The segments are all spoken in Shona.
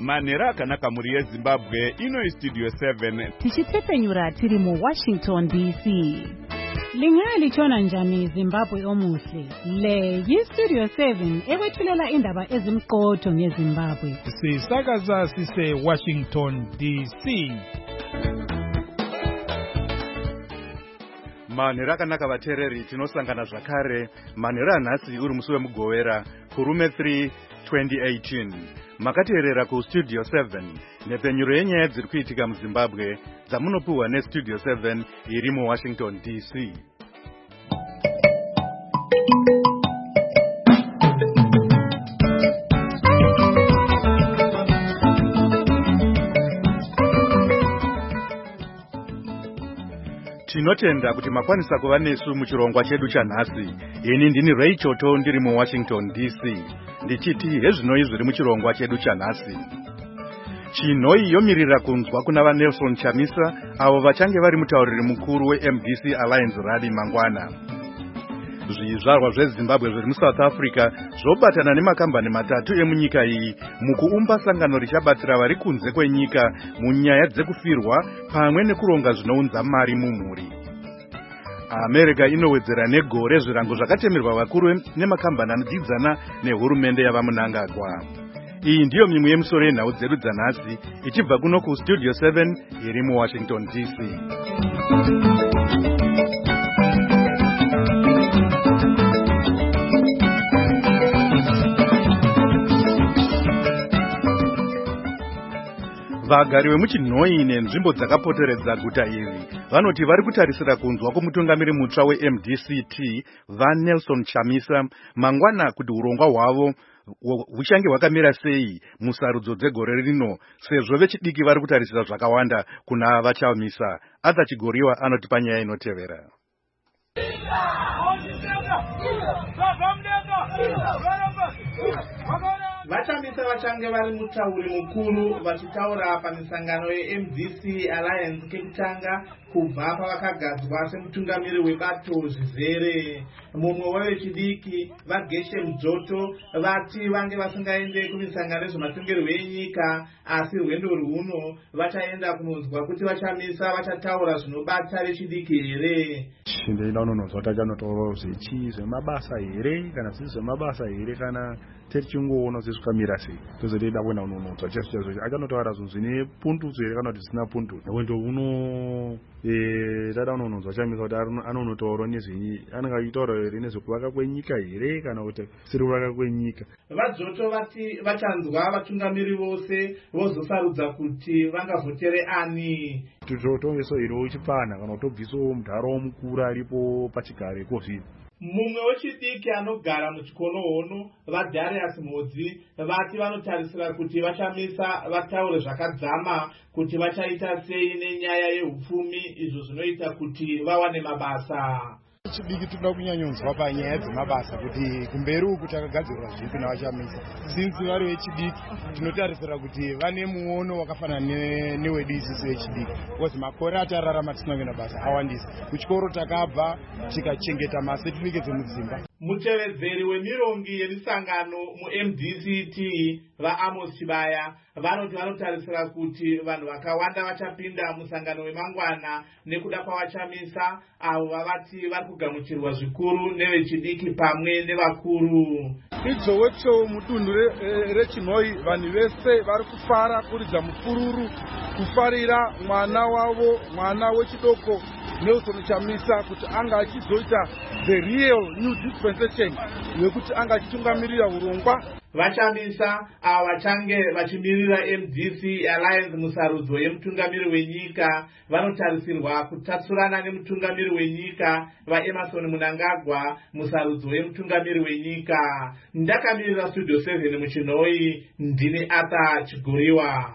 manhero akanaka muri yeZimbabwe. Ino Studio 7 tichitepfenyura tiri mu Washington DC. Lingalitshona njani Zimbabwe omuhle? Le yiStudio 7 ekwethulela indaba ezimqotho ngeZimbabwe. Sisakaza sise Washington DC. manhero akanaka vateereri, tinosangana zvakare manhero anhasi uri musi weMugowera kurume 3 2018. Makateerera kuStudio 7 nhepfenyuro yenyaya dziri kuitika muZimbabwe dzamunopiwa neStudio 7 iri muWashington DC. Tinotenda kuti makwanisa kuva nesu muchirongwa chedu chanhasi. Ini ndini Ray Choto ndiri muWashington DC. Ndichiti hezvinoi zviri muchirongwa chedu chanhasi. Chinoi yomirira kunzwa kuna vaNelson Chamisa avo vachange vari mutauriri mukuru weMDC Alliance Rally mangwana. Zvizvarwa zveZimbabwe zviri muSouth Africa zvobatana nemakambani matatu emunyika iyi mukuumba sangano richabatsira vari kunze kwenyika munyaya dzekufirwa pamwe nekuronga zvinounza mari mumhuri. America inowedzera negore zvirango zvakatemerwa vakuru nemakambani anodyidzana nehurumende yavaMunangagwa. Iyi ndiyo mimwe yemusoro yenhau dzedu dzanhasi ichibva kuno kuStudio 7 iri muWashington DC. Vagari vemuchinhoi nenzvimbo dzakapoteredza guta iri vanoti vari kutarisira kunzwa kumutungamiri mutsva weMDCT vaNelson Chamisa mangwana kuti urongwa hwavo huchange hwakamira sei musarudzo dzegore rino, sezvo vechidiki vari kutarisira zvakawanda kuna vaChamisa. Adha Chigoriwa anotipa nyaya inotevera. Vachamisa vachange vari mutauri mukuru vachitaura pamisangano yeMDC Alliance kekutanga kubva pavakagadzwa semutungamiri webato zvizere. Mumwe wevechidiki vaGeshe Mudzoto vati vange vasingaende kumisangano yezvematongerwo enyika, asi rwendo rwuno vachaenda kunonzwa kuti Vachamisa vachataura zvinobata vechidiki here. Ndeida unononzwa kuti achanotaura zvechi zvemabasa here kana zvisi zvemabasa here kana techingoona kuti zvikamira sei. Tozoda kuona unononzwa chazvo achanotaura zvinhu zvine pundutso here kana kuti zvisina pundutso. Wendo uno dada unononzwa Chamisa kuti anonotaura nezvenyi, anenge achitaura here nezvekuvaka kwenyika here kana kuti siri kuvaka kwenyika. VaDzoto vati vachanzwa vatungamiri vose vozosarudza kuti vangavhotere ani. Totongeso iro uchipana kana kutobvisawo mudhara mukuru aripo pachigare kozvino. Mumwe wechidiki anogara muchikono hono vaDarius Modzi vati vanotarisira kuti Vachamisa vataure zvakadzama kuti vachaita sei nenyaya yehupfumi, izvo zvinoita kuti vawane mabasa. Chidiki toda kunyanyonzwa panyaya dzemabasa kuti kumberi uku takagadzirwa zvipi naVachamisa. Since vari vechidiki tinotarisira kuti vane muono wakafanana newedu isusu vechidiki, because makore atararama tisina kuenda basa awandisa. Kuchikoro takabva tikachengeta masertificates emudzimba. Mutevedzeri wemirongi yemisangano muMDCT vaAmos Chibaya vanoti vanotarisira kuti vanhu vakawanda vachapinda musangano wemangwana nekuda kwavachamisa avo vavati vari kugamuchirwa zvikuru nevechidiki pamwe nevakuru. Idzowecho mudunhu rechinhoi vanhu vese vari kufara kuridza mufururu kufarira mwana wavo, mwana wechidoko Nelson Chamisa kuti anga achizoita the real new dispensation yekuti anga achitungamirira urongwa. Vachamisa ava vachange vachimirira MDC Alliance musarudzo yemutungamiri wenyika vanotarisirwa kutatsurana nemutungamiri wenyika vaEmerson Mnangagwa musarudzo yemutungamiri wenyika. Ndakamirira Studio 7 muchinhoi, ndini Adha Chigoriwa.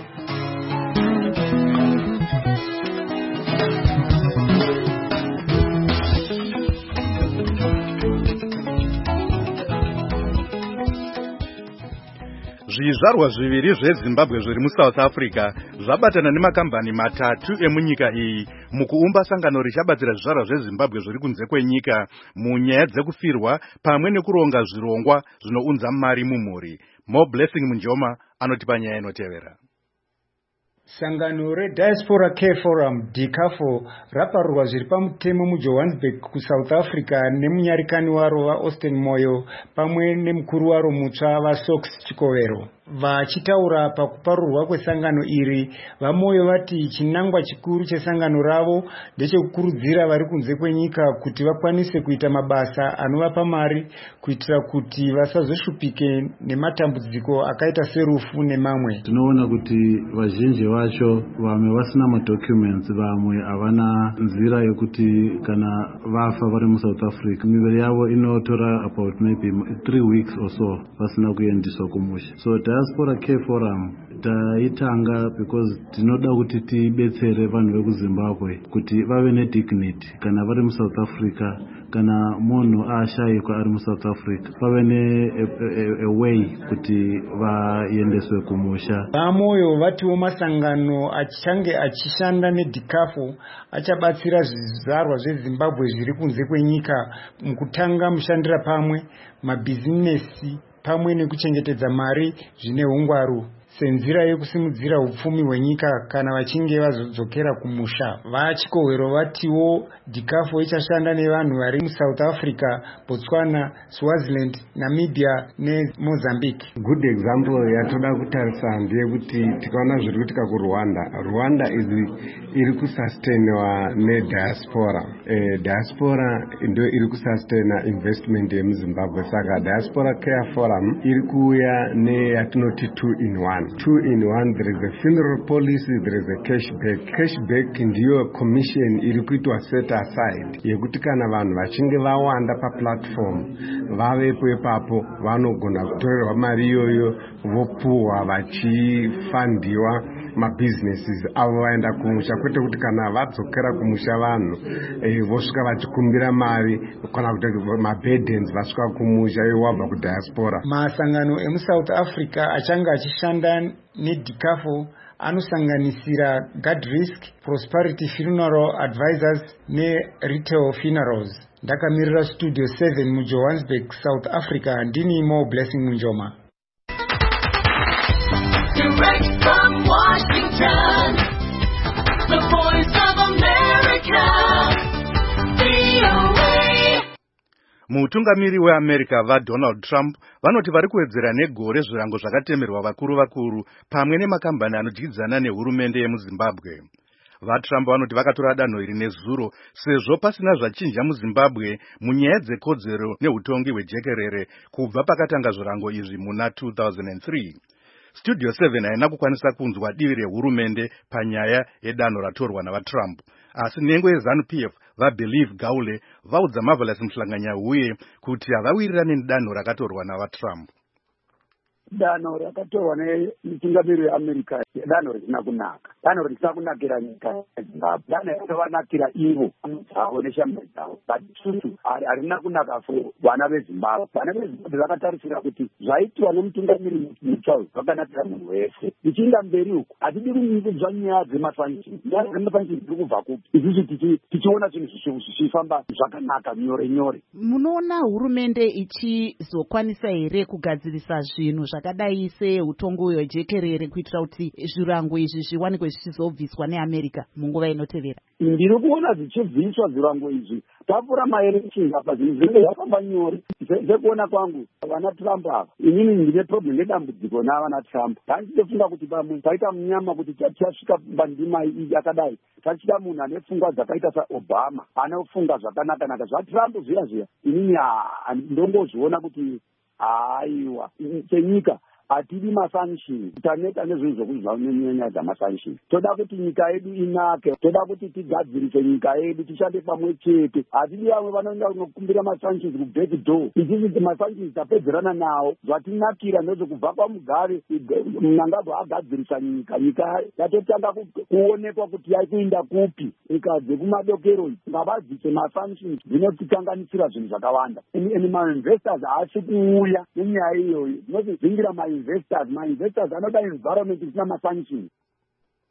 Zvizvarwa zviviri zveZimbabwe zviri muSouth Africa zvabatana nemakambani matatu emunyika iyi mukuumba sangano richabatsira zvizvarwa zveZimbabwe zviri kunze kwenyika munyaya dzekufirwa pamwe nekuronga zvirongwa zvinounza mari mumhuri. More Blessing Munjoma anotipa nyaya inotevera. Sangano reDiaspora Care Forum DCAFO raparurwa zviri pamutemo muJohannesburg kuSouth Africa nemunyarikani waro vaAustin Moyo pamwe nemukuru waro mutsva vaSox Chikovero. Vachitaura pakuparurwa kwesangano iri, vaMoyo vati chinangwa chikuru chesangano ravo ndechekukurudzira vari kunze kwenyika kuti vakwanise kuita mabasa anovapa mari kuitira kuti vasazoshupike nematambudziko akaita serufu nemamwe. Tinoona kuti vazhinji vacho vamwe vasina madocuments, vamwe havana nzira yekuti kana vafa vari muSouth Africa miviri yavo inotora about maybe 3 weeks or so vasina kuendeswa kumusha. So Diaspora Care Forum taitanga because tinoda kuti tibetsere vanhu vekuZimbabwe kuti vave nedignity kana vari muSouth Africa, kana munhu ashayikwa ari muSouth Africa pave way kuti vaendeswe kumusha. VaMoyo vatiwo masangano achange achishanda neDCAFO achabatsira zvizvarwa zveZimbabwe zviri kunze kwenyika mukutanga mushandira pamwe, mabhizinesi pamwe nekuchengetedza mari zvine hungwaru senzira yekusimudzira upfumi hwenyika kana vachinge vazodzokera kumusha. VaChikovero vatiwo DCAFO ichashanda nevanhu vari muSouth Africa, Botswana, Swaziland, Namibia neMozambique. Good example yatoda kutarisa ndeyekuti tikaona zviri kuitika kuRwanda iri kusustainwa neDiaspora. Diaspora ndio iri kusustaina investment yemuZimbabwe, saka Diaspora Care Forum iri kuuya neyatinoti 2-in-1. 2-in-1, there is a funeral policy, there is a cashback. Cashback ndiyo commission iri kuitwa set aside yekuti kana vanhu vachinge vawanda paplatform vavepo ipapo vanogona kutorerwa mari iyoyo vopuhwa vachifandiwa mabusinesses avo vaenda kumusha, kwete kuti kana vadzokera kumusha vanhu vosvika vachikumbira mari kana kuti maburdens vasvika kumusha wabva kudiaspora. Masangano emuSouth Africa achanga achishanda neDCAFO anosanganisira Guard Risk, Prosperity Funeral Advisors neRetail Funerals. Ndakamirira Studio 7 muJohannesburg, South Africa, ndini More Blessing Munjoma. Direct from Washington, the Voice of America, VOA. Mutungamiri weAmerica vaDonald Trump vanoti vari kuwedzera negore zvirango zvakatemerwa vakuru pamwe nemakambani anodyidzana nehurumende yemuZimbabwe. VaTrump vanoti vakatora danho iri nezuro sezvo pasina zvachinja muZimbabwe munyaya dzekodzero neutongi hwejekerere kubva pakatanga zvirango izvi muna 2003. Studio 7 haina kukwanisa kunzwa divi rehurumende panyaya yedanho ratorwa navaTrump, asi nhengo yeZANU-PF vaBelieve Gaule vaudza Marvelous Mhlanganya kuti havawirirani nedanho rakatorwa navaTrump. Danho rakatorwa nemutungamiri weAmerica danho risina kunaka, danho risina kunakira nyika yeZimbabwe, danho rakavanakira ivo dzavo neshamwari dzavo, but harina kunaka vana veZimbabwe. Vana veZimbabwe vakatarisira kuti zvaitwa nemutungamiri mutsva zvakanakira munhu wese. Tichienda mberi uku hatidi kunzwa nyaya dzemasanctions. Nyaya dzemasanctions dziri kubva kupi? Isusu tichiona zvinhu zvichifamba zvakanaka nyore. Munoona hurumende ichizokwanisa here kugadzirisa zvinhu zvakadai seutongo hwejekerere kuitira kuti zvirango izvi zviwanikwe zvichizobviswa neAmerica munguva inotevera? Ndiri kuona zvichibviswa zvirango izvi. Tapura maelection apa zvinhu zvinenge zvafamba nyore. Sekuona kwangu vana Trump ava, inini ndine problem nedambudziko navana Trump. Handifunga kuti paita munyama kuti tasvika pandima yakadai tachida munhu ane pfungwa dzakaita saObama anofunga zvakanaka zvaTrump zviya. Inini ndongozviona kuti aiwa senyika hatidi masanction, taneta nezvinhu zvokuzva nenyaya dzamasanction. Toda kuti nyika yedu inake, toda kuti tigadzirise nyika yedu, tishande pamwe chete. Hatidi vamwe vanoenda kunokumbira masanctions kuback door. Ichisi masanctions tapedzerana nawo, zvatinakira ndezvekubva pamugare Mnangagwa agadzirisa nyika yatotanga kuonekwa kuti yaikuenda kupi. Nyika dzekumadokero ngavadzise masanctions dzinotikanganisira zvinhu zvakawanda. Ma-investors haasi kuuya nenyaya iyoyo. Zvinozingira ma-investors anoda environment isina masanctions.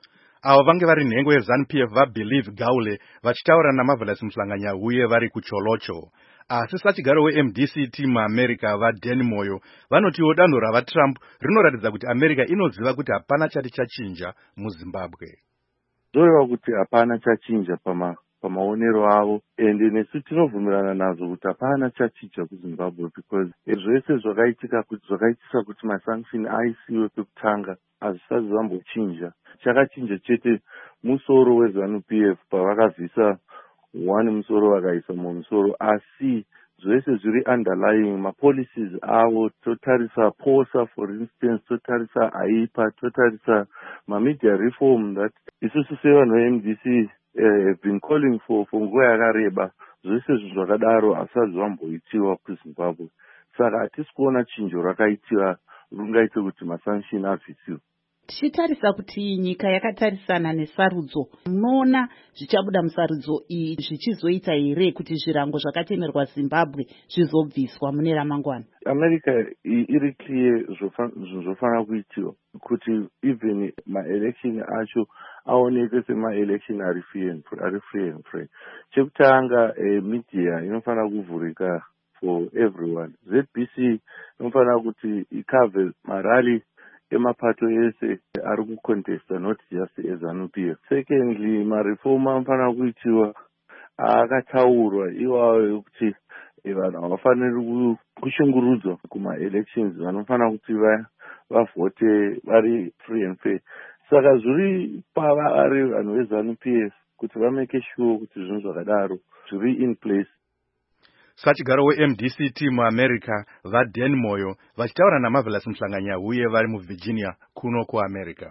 avo vange vari nhengo yeZANU-PF vaBelieve Gaule vachitaura naMarvelous Mhlanganya vari kuCholocho. Asi sachigaro weMDC muAmerica vaDan Moyo vanotiwo danho ravaTrump rinoratidza kuti America inoziva kuti hapana chati chachinja muZimbabwe. Zoreva kuti hapana chachinja pamaonero avo, ende nesu tinovhumirana nazvo kuti hapana chachinja kuZimbabwe because zvese zvakaitisa kuti masanction aisiwe pekutanga hazvisati zvambochinja. Chakachinja chete musoro weZANU-PF pavakabvisa one musoro vakaisa mumwe musoro, asi zvese zviri underlying mapolicies avo, totarisa POSA for instance, totarisa AIPA, totarisa media reform that isusu sevanhu veMDC have been calling for nguva yakareba. Zvese zvakadaro hazvisati zvamboitiwa kuZimbabwe. Saka hatisi kuona chinjo rakaitiwa rungaite kuti masanction abvisiwe. Tichitarisa kuti nyika yakatarisana nesarudzo, munoona zvichabuda musarudzo iyi zvichizoita here kuti zvirango zvakatemerwa Zimbabwe zvizobviswa mune ramangwana? America iri clear zvofanira kuitiwa kuti even ma-election acho aoneke sema-election ari free and fair. Chekutanga media inofanira kuvhurika for everyone. ZBC inofanira kuti ikave marali emapato ese ari kucontesta, not just eZANU-PF. Secondly, mareform anofanira kuitiwa akataurwa iwawo ekuti vanhu havafaniri kushungurudzwa kuma-elections, vanofanira kuti vavhote vari free and fair. Saka zviri pavari vanhu veZANU-PF kuti vameke sure kuti zvinhu zvakadaro zviri in place. Sachigaro weMDC muAmerica vaDan Moyo vachitaura naMarvelous Mhlanganya vari muVirginia kuno kuAmerica.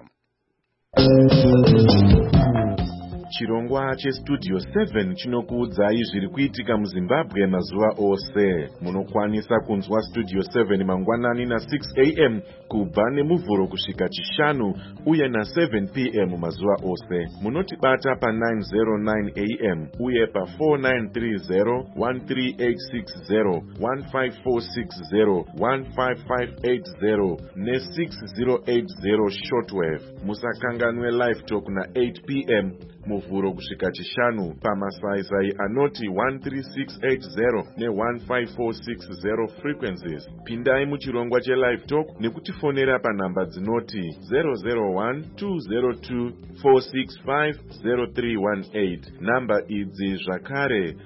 Chirongwa cheStudio 7 chinokuudzai zviri kuitika muZimbabwe mazuva ose. Munokwanisa kunzwa Studio 7 mangwanani na6 am kubva nemuvhuro kusvika chishanu uye na7 pm mazuva ose. Munotibata pa909 am uye pa4930 13860 15460 15580 ne6080 shortwave. Musakanganwe live talk na8 pm muvhuro kusvika chishanu pamasaisai anoti 13680 ne15460 frequencies. Pindai muchirongwa chelive talk nekutifonera panhamba dzinoti 001-202-465-0318. Namba idzi zvakare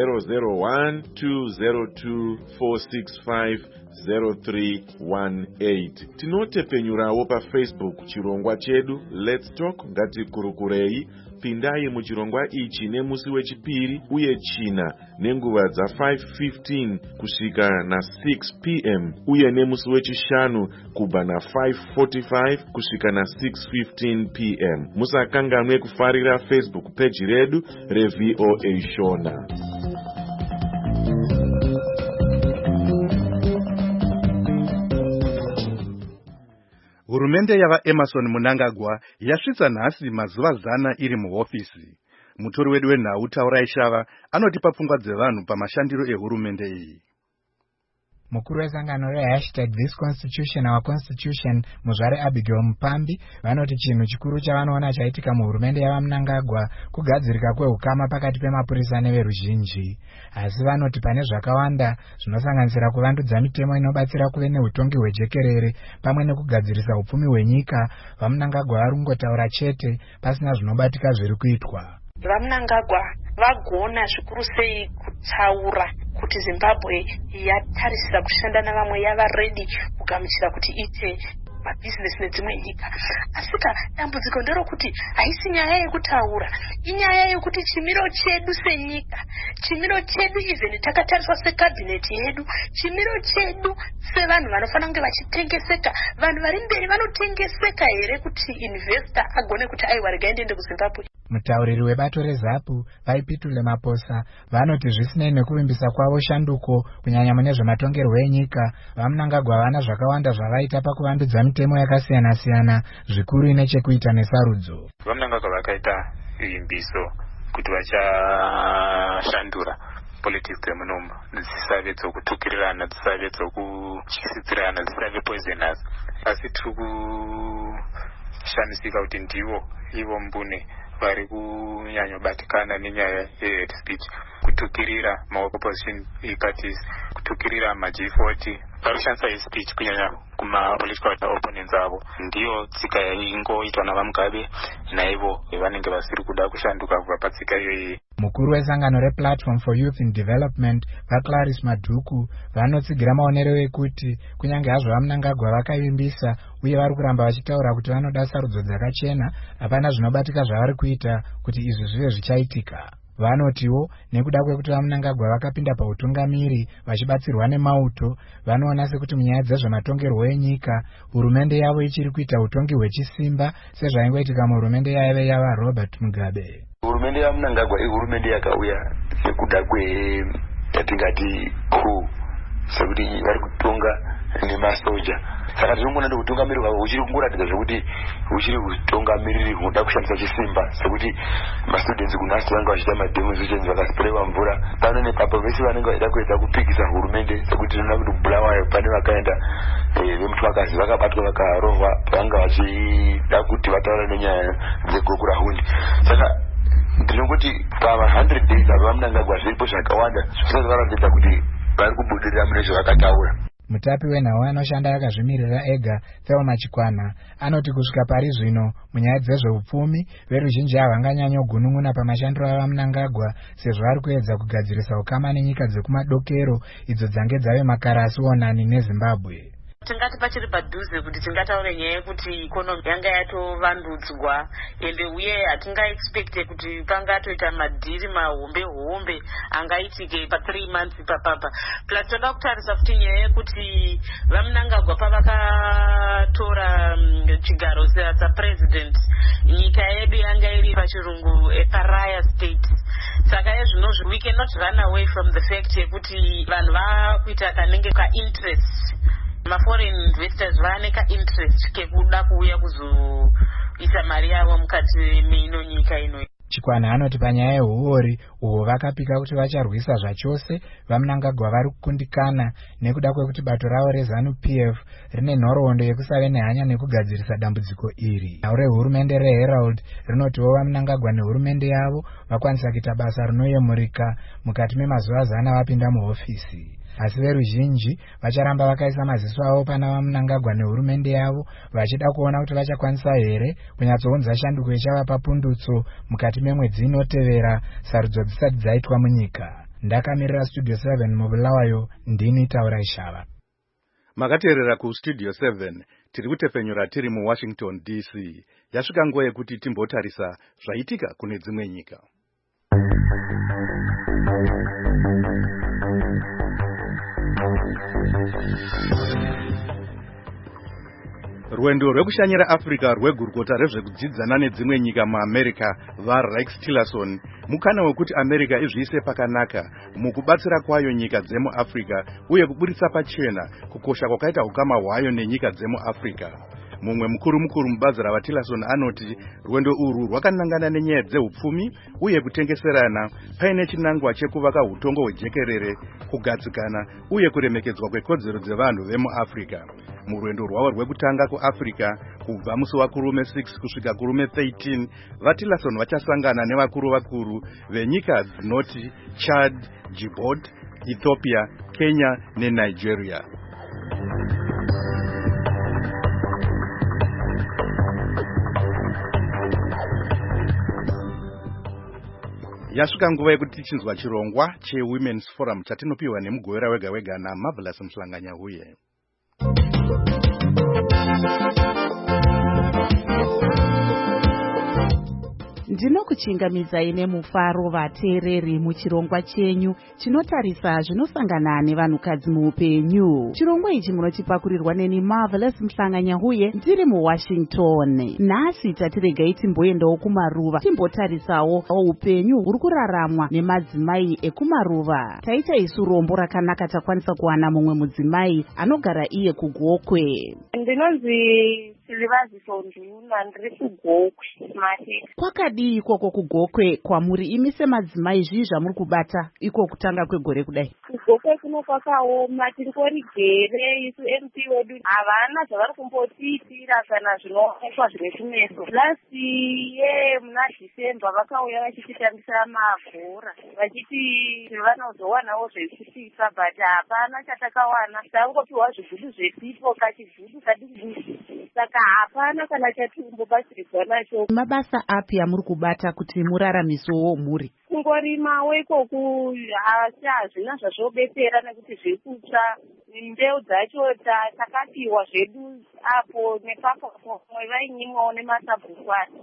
001-202-465-0318. Tinotepenyurawo paFacebook chirongwa chedu Let's Talk Ngatikurukurei. Pindai muchirongwa ichi nemusi wechipiri uye china nenguva dza5:15 kusvika na6 pm uye nemusi wechishanu kubva na5:45 kusvika na6:15 pm. Musakanganwe kufarira Facebook page redu reVOA Shona. Hurumende yava Emerson Mnangagwa yasvitsa nhasi mazuva 100 iri muhofisi. Mutori wedu wenhau Taurai Shava anotipa pfungwa dzevanhu pamashandiro ehurumende iyi. Mukuru wesangano #ThisConstitution Our Constitution Muzvare Abigail Mupambi vanoti chinhu chikuru chavanoona chaitika muhurumende yavaMnangagwa kugadzirika kwehukama pakati pemapurisa neveruzhinji. Asi vanoti pane zvakawanda zvinosanganisira kuvandudza mitemo inobatsira kuve neutongi hwejekerere pamwe nekugadzirisa upfumi hwenyika. VaMnangagwa vari kungotaura chete pasina zvinobatika zviri kuitwa. VaMnangagwa vagona zvikuru sei kutaura kuti Zimbabwe yatarisira kushanda navamwe, yava ready kugamuchira kuti ite mabhizinesi nedzimwe nyika. Asika dambudziko nderokuti haisi nyaya yekutaura, inyaya yekuti chimiro chedu senyika, chimiro chedu even takatariswa sekabhineti yedu, chimiro chedu sevanhu vanofanira kunge vachitengeseka, vanhu vari mberi vanotengeseka here kuti investor agone kuti aiwa regai ndiende kuZimbabwe. Mutauriri webato reZAPU vaipitule Maposa vanoti zvisinei nekuvimbisa kwavo shanduko kunyanya mune zvematongerwo enyika, vaMnangagwa vana zvakawanda zvavaita pakuvandudza mitemo yakasiyana siyana zvikuru ine chekuita nesarudzo. VaMnangagwa vakaita vimbiso kuti vachashandura politics dzemunombo dzisave dzokutukirirana, dzisave dzokutyisidzirana, dzisave poisonous. Asi tiri zvinoshamisika kuti ivo mbune vari kunyanyobatikana nenyaya ye-hate speech, kutukirira maopposition parties, kutukirira ma-G40 varikushandisa hate speech kunyanya kuma-political opponents avo. Ndiyo tsika ingoitwa navamugabe naivo vanenge vasiri kuda kushanduka kubva patsika iyoyi. Mukuru wesangano rePlatform for Youth in Development vaClarice Madhuku vanotsigira maonero ekuti kunyange hazvo vaMnangagwa vakavimbisa uye vari kuramba vachitaura kuti vanoda sarudzo dzakachena, hapana zvinobatika zvavari kuita kuti izvi zvive zvichaitika. Vanotiwo nekuda kwekuti vaMnangagwa vakapinda pautungamiri vachibatsirwa nemauto, vanoona sekuti munyaya dzezvematongerwo enyika hurumende yavo ichiri kuita utongi hwechisimba sezvaingoitika muhurumende yaive yava Robert Mugabe. Hurumende yaMnangagwa ihurumende yakauya nekuda yatingati coup, sekuti vari kutonga nemasoja. Saka tinongona kutungamiriri wavo uchiri kungoratidza zvokuti uchiri kutungamiriri kunoda kushandisa chisimba, sekuti mastudents kunhasi vanga vachiita mademonstrations vakasprewa mvura pano nepapo, vese vanenge vaida kuedza kupikisa hurumende, sekuti tinoona kuti Bulawayo pane vakaenda vemutwakazi vakabatwa vakarohwa vanga vachida kuti vataura nenyaya dzegokura hundi. Saka ndinongoti pa100 days avo vaMnangagwa zviripo zvakawanda zvisati varatidza kuti vari kubudirira mune zvavakataura. Mutapi wenhau anoshanda akazvimirira ega Thelma Chikwana anoti kusvika pari zvino munyaya dzezveupfumi veruzhinji havanganyanyogunun'una pamashandiro avaMnangagwa sezvo ari kuedza kugadzirisa ukama nenyika dzekumadokero idzo dzange dzave makarasi onani neZimbabwe. Tingati pachiri padhuze kuti tingataure nyaya yekuti ikonomi yanga yatovandudzwa ende uye hatingaexpecte kuti pangatoita madhiri mahombe angaitike pa3 months papapa. Plus toda kutarisa futi nyaya yekuti vaMnangagwa pavakatora chigaro sapresident, nyika yedu yanga iri pachirungu pariah state. Saka ezvinozvi we cannot run away from the fact yekuti vanhu vakuita kanenge ka-interest, ma-foreign investors vaneka interest kekuda kuuya kuzoisa mari yavo mukati meino nyika ino. Chikwana anoti panyaya yehuori uhwo vakapika kuti vacharwisa zvachose vaMnangagwa vari kukundikana nekuda kwekuti bato ravo reZANU-PF rine nhoroondo yekusave nehanya nekugadzirisa dambudziko iri. Nhau rehurumende reHerald rinotiwo vaMnangagwa nehurumende yavo vakwanisa kuita basa rinoyemurika mukati memazuva 100 vapinda muhofisi. Asi veruzhinji vacharamba vakaisa maziso avo pana vaMnangagwa nehurumende yavo vachida kuona kuti vachakwanisa here kunyatsounza shanduko ichava papundutso mukati memwedzi inotevera sarudzo dzisati dzaitwa munyika. Ndakamirira Studio 7 muBulawayo, ndini Taura Ishava. Makateerera kuStudio 7 tiri kutepfenyura tiri muWashington DC. Yasvika nguva yekuti timbotarisa zvaitika kune dzimwe nyika. Rwendo rwekushanyira Africa rwegurukota rezvekudzidzana nedzimwe nyika muAmerica vaRex Tillerson mukana wekuti America izviise pakanaka mukubatsira kwayo nyika dzemuAfrica uye kuburitsa pachena kukosha kwakaita ukama hwayo nenyika dzemuAfrica. Mumwe mukuru mubazi ravaTillerson anoti rwendo urwu rwakanangana nenyaya dzeupfumi uye kutengeserana paine chinangwa chekuvaka hutongo hwejekerere, kugadzikana uye kuremekedzwa kwekodzero dzevanhu vemuAfrica. Murwendo rwavo rwekutanga kuAfrica kubva musi wakurume 6 kusvika kurume 13, vaTillerson vachasangana nevakuru venyika dzinoti Chad, Djibouti, Ethiopia, Kenya neNigeria. Yasvika nguva yekuti tichinzwa chirongwa cheWomen's Forum chatinopiwa nemugowera wega wega naMarvelous Mhlanganyahuye. Ndinokuchingamidzai nemufaro vateereri muchirongwa chenyu chinotarisa zvinosangana nevanhukadzi muupenyu. Chirongwa ichi munochipakurirwa neni Marvelous Mhlanganyahuye ndiri muWashington. Nhasi tatiregai timboendawo kumaruva timbotarisawo upenyu huri kuraramwa nemadzimai ekumaruva. Taita isu rombo rakanaka takwanisa kuwana mumwe mudzimai anogara iye kuGokwe. Ndinonzi Silivaziso Njuna, ndiri kuGokwe Mateka. Kwakadii ikoko kuGokwe kwamuri imi semadzimai zvii zvamuri kubata iko kutanga kwegore kudai? kugokwe kuno kwakaoma, tingori gere isu MP wedu havana zvavari kumbotiitira kana zvinoonekwa zvine kumeso. Lasi muna December vakauya vachititambisa mabhora vachiti vanozowanawo zvekutipa, but hapana chatakawana. Tangopiwa zvigudu zvesipo kachigudu kadiki, saka hapana kana chatimbobatsirwa nacho. Mabasa api amuri kubata kuti muraramisewo mhuri? Kungorimawo ikoku asi hazvina zvazvobetsera nekuti zviri kutsva. Mbeu dzacho takapiwa zvedu apo nepapo pomwe vainyimwawo nemasabhukwani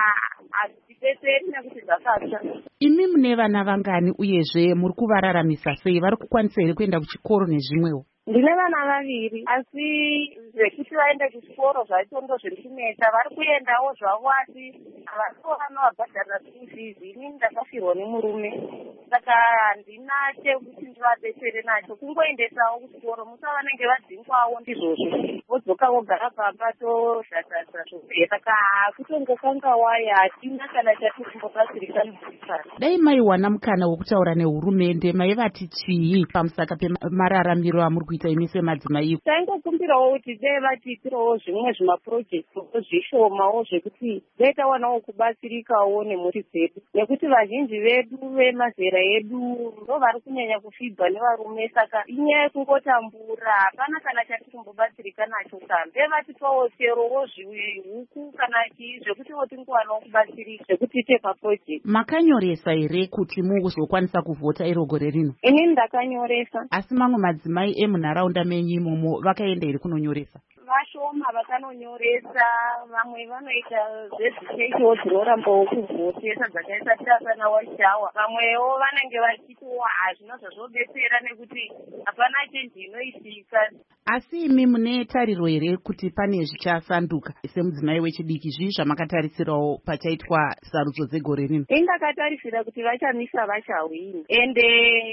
hazvibetseri nekuti dzakatsva. Imi mune vana vangani uyezve muri kuvararamisa sei? Vari kukwanisa here kuenda kuchikoro nezvimwewo? Ndine vana vaviri, asi zvekuti vaende kuchikoro zvacho ndo zviri kunetsa. Vari kuendawo zvavo asi havatovanovabhadharira school fees. Ini ndakafirwa nemurume, saka handina chekuti ndivabetsere nacho, kungoendesawo kuchikoro. Musa vanenge vadzingwawo ndizvozvo vodzoka vogara pamba tozhazhaza zvobve. Saka kutongofanga waya hatina kana chatikumbobatsirika nekutsara. Dai maiwana mukana wokutaura nehurumende, maivati chii pamusaka pemararamiro amuri kuita imi semadzimai? Taingokumbirawo kuti dai vatiitirawo zvimwe zvimapurojekti zvishomawo zvekuti dai tawanawo kubatsirikawo nemhuri dzedu, nekuti vazhinji vedu vemazera edu ndo vari kunyanya kufibva nevarume. Saka inyaya yekungotambura hapana kana chatikumbobatsirika nacho. Kambe vatitowo cherowo zvihuku kana chii zvekuti tingovanawo kubatsirika zvekuti ite papurojekti. Makanyoresa here kuti muzokwanisa kuvhota iro gore rino? Inini ndakanyoresa. Asi mamwe madzimai emunharaunda menyu imomo vakaenda here kunonyoresa? Vashoma vakanonyoresa, vamwe vanoita zvezvikecho dzinorambawo kuvhotesa dzakaisa tasana washawa. Vamwewo vanenge vachitowa hazvina zvazvobetsera nekuti hapana chenji inoitika. Asi imi mune tariro here kuti pane zvichasanduka semudzimai wechidiki? Zvii zvamakatarisirawo pachaitwa sarudzo dzegore rino? Indakatarisira kuti vachamisa vachahwina, ende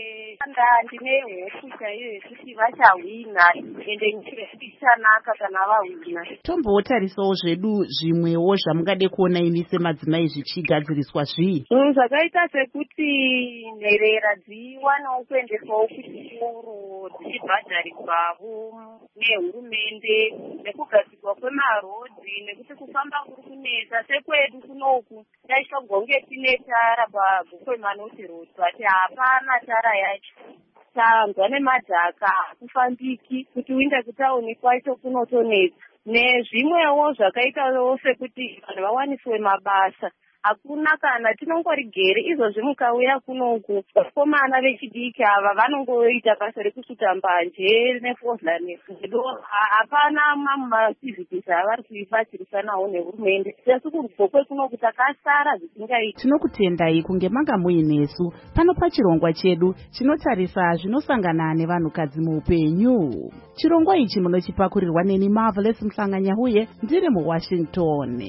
ndine hofu chaiyo yekuti vachahwina, ende ichanaka kana vahwina. Tombotarisawo zvedu zvimwewo zvamungade kuona imi semadzimai zvichigadziriswa zvii? Zvakaita sekuti nherera dziwanawo kuendeswawo kuchikoro dzichibhadharirwawo nehurumende, nekugadzirwa kwemarodhi, nekuti kufamba kuri kunetsa. Sekwedu kunoku taishogonge tine tara paGukwemanoti Road, but hapana tara yacho. Tanzwa nemadhaka hakufambiki, kuti uinde kutauni kwacho kunotonetsa. Nezvimwewo zvakaitawo sekuti vanhu vawaniswe mabasa. Hakuna kana tinongori gere izvozvi mukauya kunoku vakomana vechidiki ava vanongoita basa rekusuta mbanje nefodla nefudo. Hapana maactivities avari kuibatsirisanawo nehurumende. Sesu kugokwe kunoku takasara zvisingaiti. Tinokutendai kunge manga muinesu pano pachirongwa chedu chinotarisa zvinosangana nevanhukadzi muupenyu. Chirongwa ichi munochipakurirwa neni Marvelous Mhlanganyahuye, ndiri muWashington.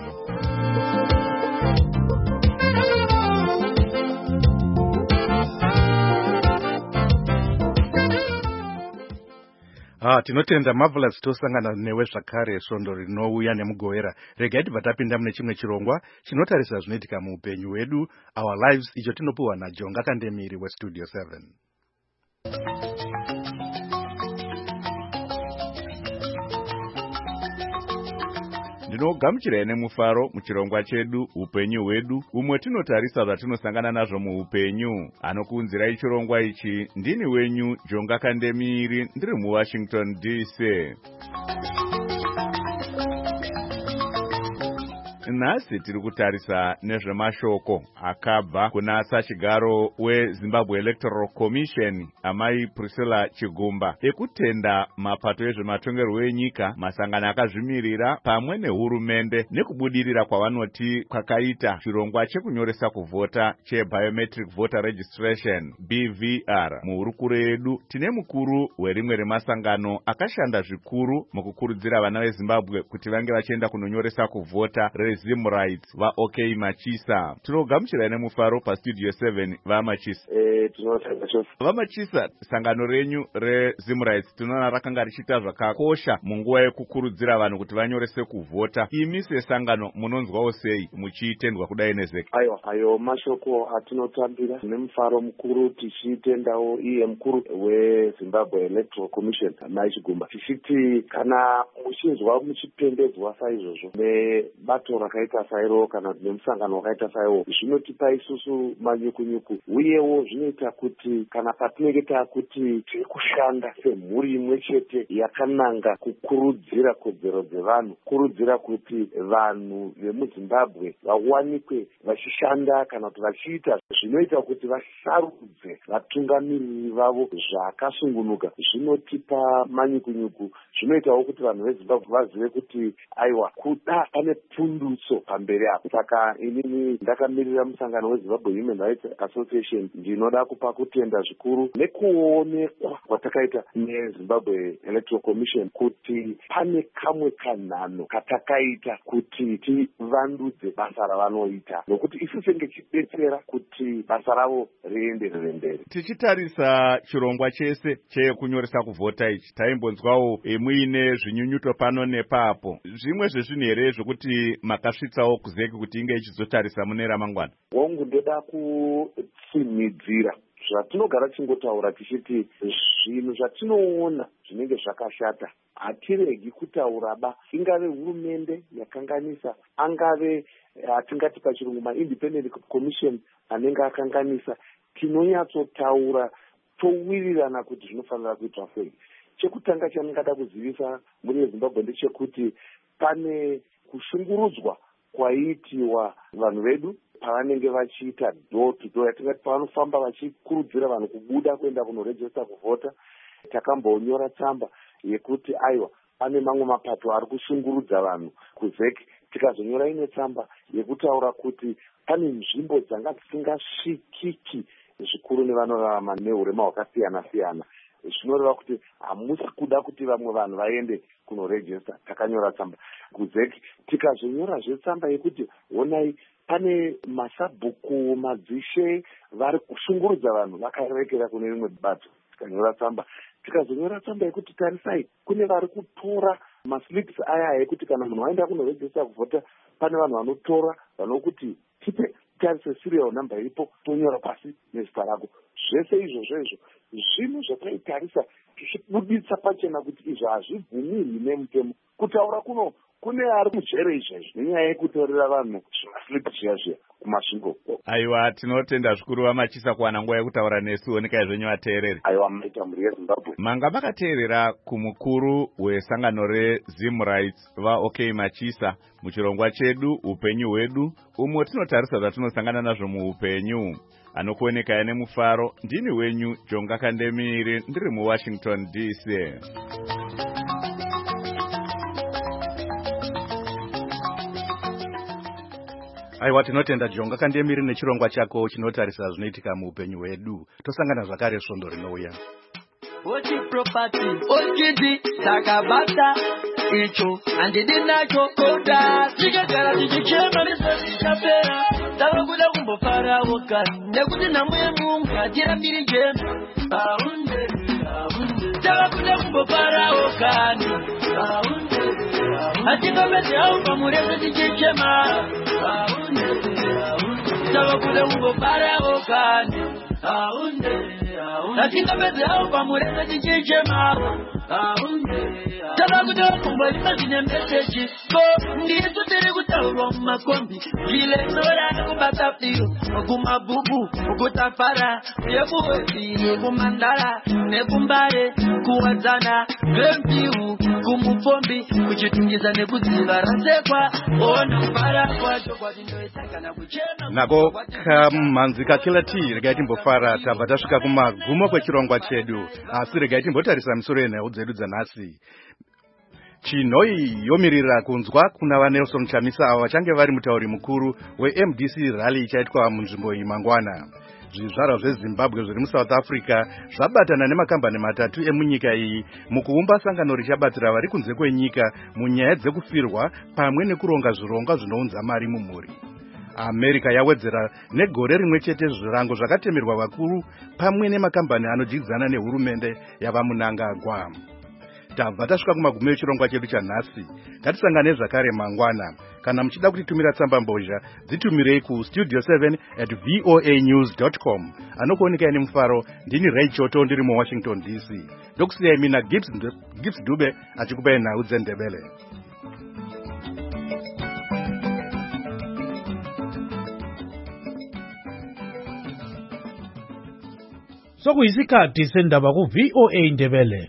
Tinotenda Marvelous, tosangana newe zvakare svondo rinouya nemugowera. Regai tibva tapinda mune chimwe chirongwa chinotarisa zvinoitika muupenyu hwedu, Our Lives, icho tinopuwa naJonga Kandemiri weStudio 7. Ndinogamuchirai nemufaro muchirongwa chedu upenyu hwedu, umwe tinotarisa zvatinosangana nazvo muupenyu. Anokuunzirai chirongwa ichi ndini wenyu Jonga Kandemiri, ndiri muWashington DC. Nhasi tiri kutarisa nezvemashoko akabva kuna sachigaro weZimbabwe Electoral Commission amai Priscilla Chigumba ekutenda mapato ezvematongerwo enyika, masangano akazvimirira pamwe nehurumende nekubudirira kwavanoti kwakaita chirongwa chekunyoresa kuvhota cheBiometric Voter Registration BVR. Muhurukuro yedu tine mukuru werimwe remasangano akashanda zvikuru mukukurudzira vana veZimbabwe kuti vange vachienda kunonyoresa kuvhota vezimrights vaOK Machisa. Tinogamuchira nemufaro pastudio 7 vaMachisa. Tinotenda chose. VaMachisa, sangano renyu rezimrights tinoona rakanga richiita zvakakosha munguva yekukurudzira vanhu kuti vanyorese kuvhota. Imi sesangano munonzwawo sei muchiitendwa kudai nezeke? Ayo mashoko atinotambira nemufaro mukuru tichitendawo iye mukuru weZimbabwe Electoral Commission Maishigumba tichiti kana muchinzwa muchipendedzwa saizvozvo nebato rakaita sairo kana nemusangano wakaita saiwo zvinotipa isusu manyukunyuku uyewo zvinoita kuti kana patinenge takuti tiri kushanda semhuri imwe chete yakananga kukurudzira kodzero dzevanhu kurudzira kuti vanhu vemuZimbabwe vawanikwe vachishanda kana kuti vachiita zvinoita kuti vasarudze vatungamiriri vavo zvakasungunuka zvinotipa manyukunyuku zvinoitawo kuti vanhu veZimbabwe vazive kuti aiwa kuda pane pundutso pamberi apo. Saka inini ndakamirira musangano weZimbabwe Human Rights Association ndinoda kupa kutenda zvikuru nekuonekwa kwatakaita neZimbabwe Electoral Commission kuti pane kamwe kanhano katakaita kuti tivandudze basa ravanoita nokuti isu senge chidetsera kuti basa ravo rienderere mberi. Tichitarisa chirongwa chese chekunyoresa kuvhota ichi taimbonzwawo muine zvinyunyuto pano nepapo. Zvimwe zvezvinhu here zvokuti makasvitsawo kuzeki kuti inge ichizotarisa mune ramangwana? Wangu ndoda kutsimidzira zvatinogara chingotaura tichiti zvinhu zvatinoona zvinenge zvakashata hatiregi kutaura ba, ingave hurumende yakanganisa, angave atingati pachirungu ma-independent commission anenge akanganisa, tinonyatsotaura towirirana kuti zvinofanira kuitwa sei. Chekutanga chandingada kuzivisa muri yeZimbabwe ndechekuti pane kushungurudzwa kwaitiwa vanhu vedu pavanenge vachiita door to door, yatingati pavanofamba vachikurudzira vanhu kubuda kuenda kunorejista kuvhota. Takambonyora tsamba yekuti aiwa pane mamwe mapato ari kushungurudza vanhu kuzeki. Tikazonyora imwe tsamba yekutaura kuti pane nzvimbo dzanga dzisingasvikiki zvikuru nevanorarama neurema hwakasiyana siyana. Zvinoreva kuti hamusi kuda kuti vamwe vanhu vaende kunorejista. Takanyora tsamba kuzeki. Tikazonyora zvetsamba yekuti honai pane masabhuku madzishe vari kushungurudza vanhu vakarekera kune rimwe bato. Tikanyora tsamba. Tikazonyora tsamba yekuti tarisai kune vari kutora maslips aya yekuti kana munhu waenda kunorejista kuvhota pane vanhu vanotora vanokuti tipe tarise serial number iripo tonyora pasi nezita rako. Zvese izvozvo zvinhu zvataitarisa tichibuditsa pachena kuti izvo hazvibvumirwi nemutemo. Kutaura kuno kune ari mujere izvezvi nenyaya yekutorera vanhu zvimaslipi zviya kumasvingo. Aiwa, tinotenda zvikuru VaMachisa kuwana nguva yekutaura nesu. Onekai zvenyu vateereri. Aiwa, maita mhuri yeZimbabwe. Manga makateerera kumukuru wesangano rezimrights vaOK Machisa muchirongwa chedu upenyu hwedu, umwe tinotarisa zvatinosangana nazvo muupenyu. Anokuonekai nemufaro, ndini wenyu Jonga Kandemiri, ndiri muWashington DC. Aiwa, tinotenda Jonga Kandemiri nechirongwa chako chinotarisa zvinoitika muupenyu hwedu. Tosangana zvakare svondo rinouya. Ochi property, ochidi takabata icho andidinacho koda tikagara tichichema risazikapera tavakuda kumbofara wokani nekuti nhamo yemungu hatirambiri jema aunde tavakuda kumbofara wokani aunde hatingapedzi hau pamurese tichichema aunde tavakuda kumbofara wokani aunde hatingapedzi hau pamurese tichichema aunde tavakuda kumboima zvine meseji ko ndisu tiri kutaurwa mumakombi zvilenorana kubata firo kumabhubu kutafara yekuhosi nekumandara nekumbare kuwadzana kwempihu kumupombi kuchitungisa nekudziva rasekwa ona kubara kwacho kwatindoitakana kuchena nako kamhanzi kakila tii regai timbofara tabva tasvika kumagumo kwechirongwa chedu, asi regai timbotarisa misoro yenhau dzedu dzanhasi. Chinhoi yomirira kunzwa kuna vaNelson Chamisa avo vachange vari mutauri mukuru weMDC rally ichaitwa munzvimbo iyi mangwana. zvizvarwa zvezimbabwe zviri muSouth Africa zvabatana nemakambani matatu emunyika iyi mukuumba sangano richabatsira vari kunze kwenyika munyaya dzekufirwa pamwe nekuronga zvirongwa zvinounza mari mumhuri. America yawedzera negore rimwe chete zvirango zvakatemerwa vakuru pamwe nemakambani anodyidzana nehurumende yavamunangagwa. Tabva tasvika kumagumo echirongwa chedu chanhasi. Ngatisangane zvakare mangwana. Kana muchida kutitumira tsamba mbozha, dzitumirei ku studio7@voanews.com. Anokuoneka ine mufaro, ndini Ray Choto ndiri muWashington DC. Ndokusiyai mina Gibbs Dube achikupai nhau dzeNdebele. Sokuyisikhathi sendaba ku VOA Ndebele.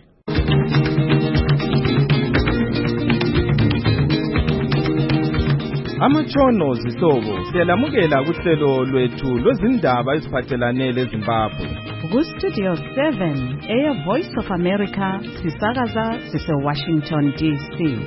Amatshono zihlobo siyalamukela kuhlelo lwethu lwezindaba eziphathelane leZimbabwe. Ku-Studio 7 Air Voice of America sisakaza sise-Washington DC.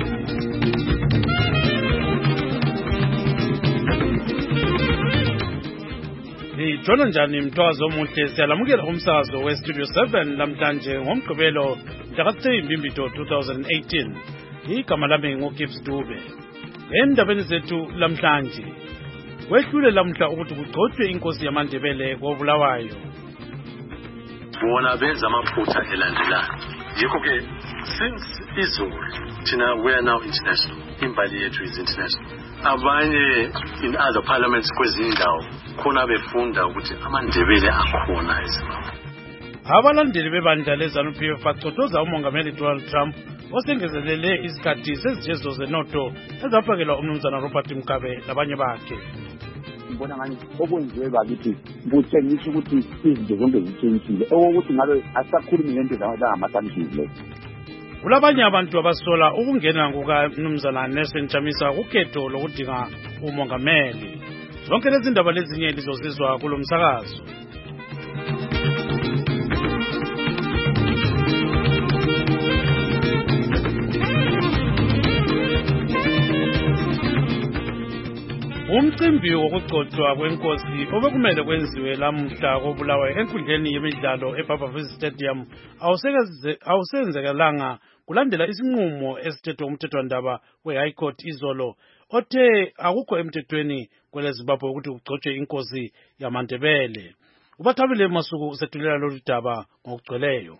Ijona njani mthwazo omuhle siyalamukela kumsakazo we-Studio 7 namhlanje ngomgqibelo mhlaka-3 Mbimbito 2018. Igama lami nguGibbs Dube. Endabeni zethu lamhlanje wehlule lamhla ukuthi kugcotshwe inkosi yamaNdebele koBulawayo. Bona benza amaphutha elandelayo. Yikho-ke since izolo thina we are now international, imbali yethu is international. Abanye in other parliaments kwezinye indawo khona befunda ukuthi amaNdebele akhona eZimbabwe. Abalandeli bebandla leZANU-PF bachothoza umongameli Donald Trump osengezelele isikhathi sezijezo zenotho ezafakelwa umnumzana Robert Mugabe labanye bakhe. Ngibona ngani okwenziwe bakithi kutshengisa ukuthi izinto zonke zitshintshile okokuthi ngabe asakhulumi ngento zangamasanctions lezo. Kulabanye abantu abasola ukungena kukaMnumzana Nelson Chamisa kukhetho lokudinga umongameli. Zonke lezi ndaba lezinye lizozizwa kulo msakazo. Umcimbi wokugcotshwa kwenkosi obekumele kwenziwe lamhla koBulawayo enkundleni yemidlalo eBarberville Stadium awusenzekalanga kulandela isinqumo esithethwe umthethwandaba we-High Court izolo othe akukho emthethweni kweleZimbabwe ukuthi kugcotshwe inkosi yamaNdebele. Ubathabile Masuku usethulela lolu daba ngokugcweleyo.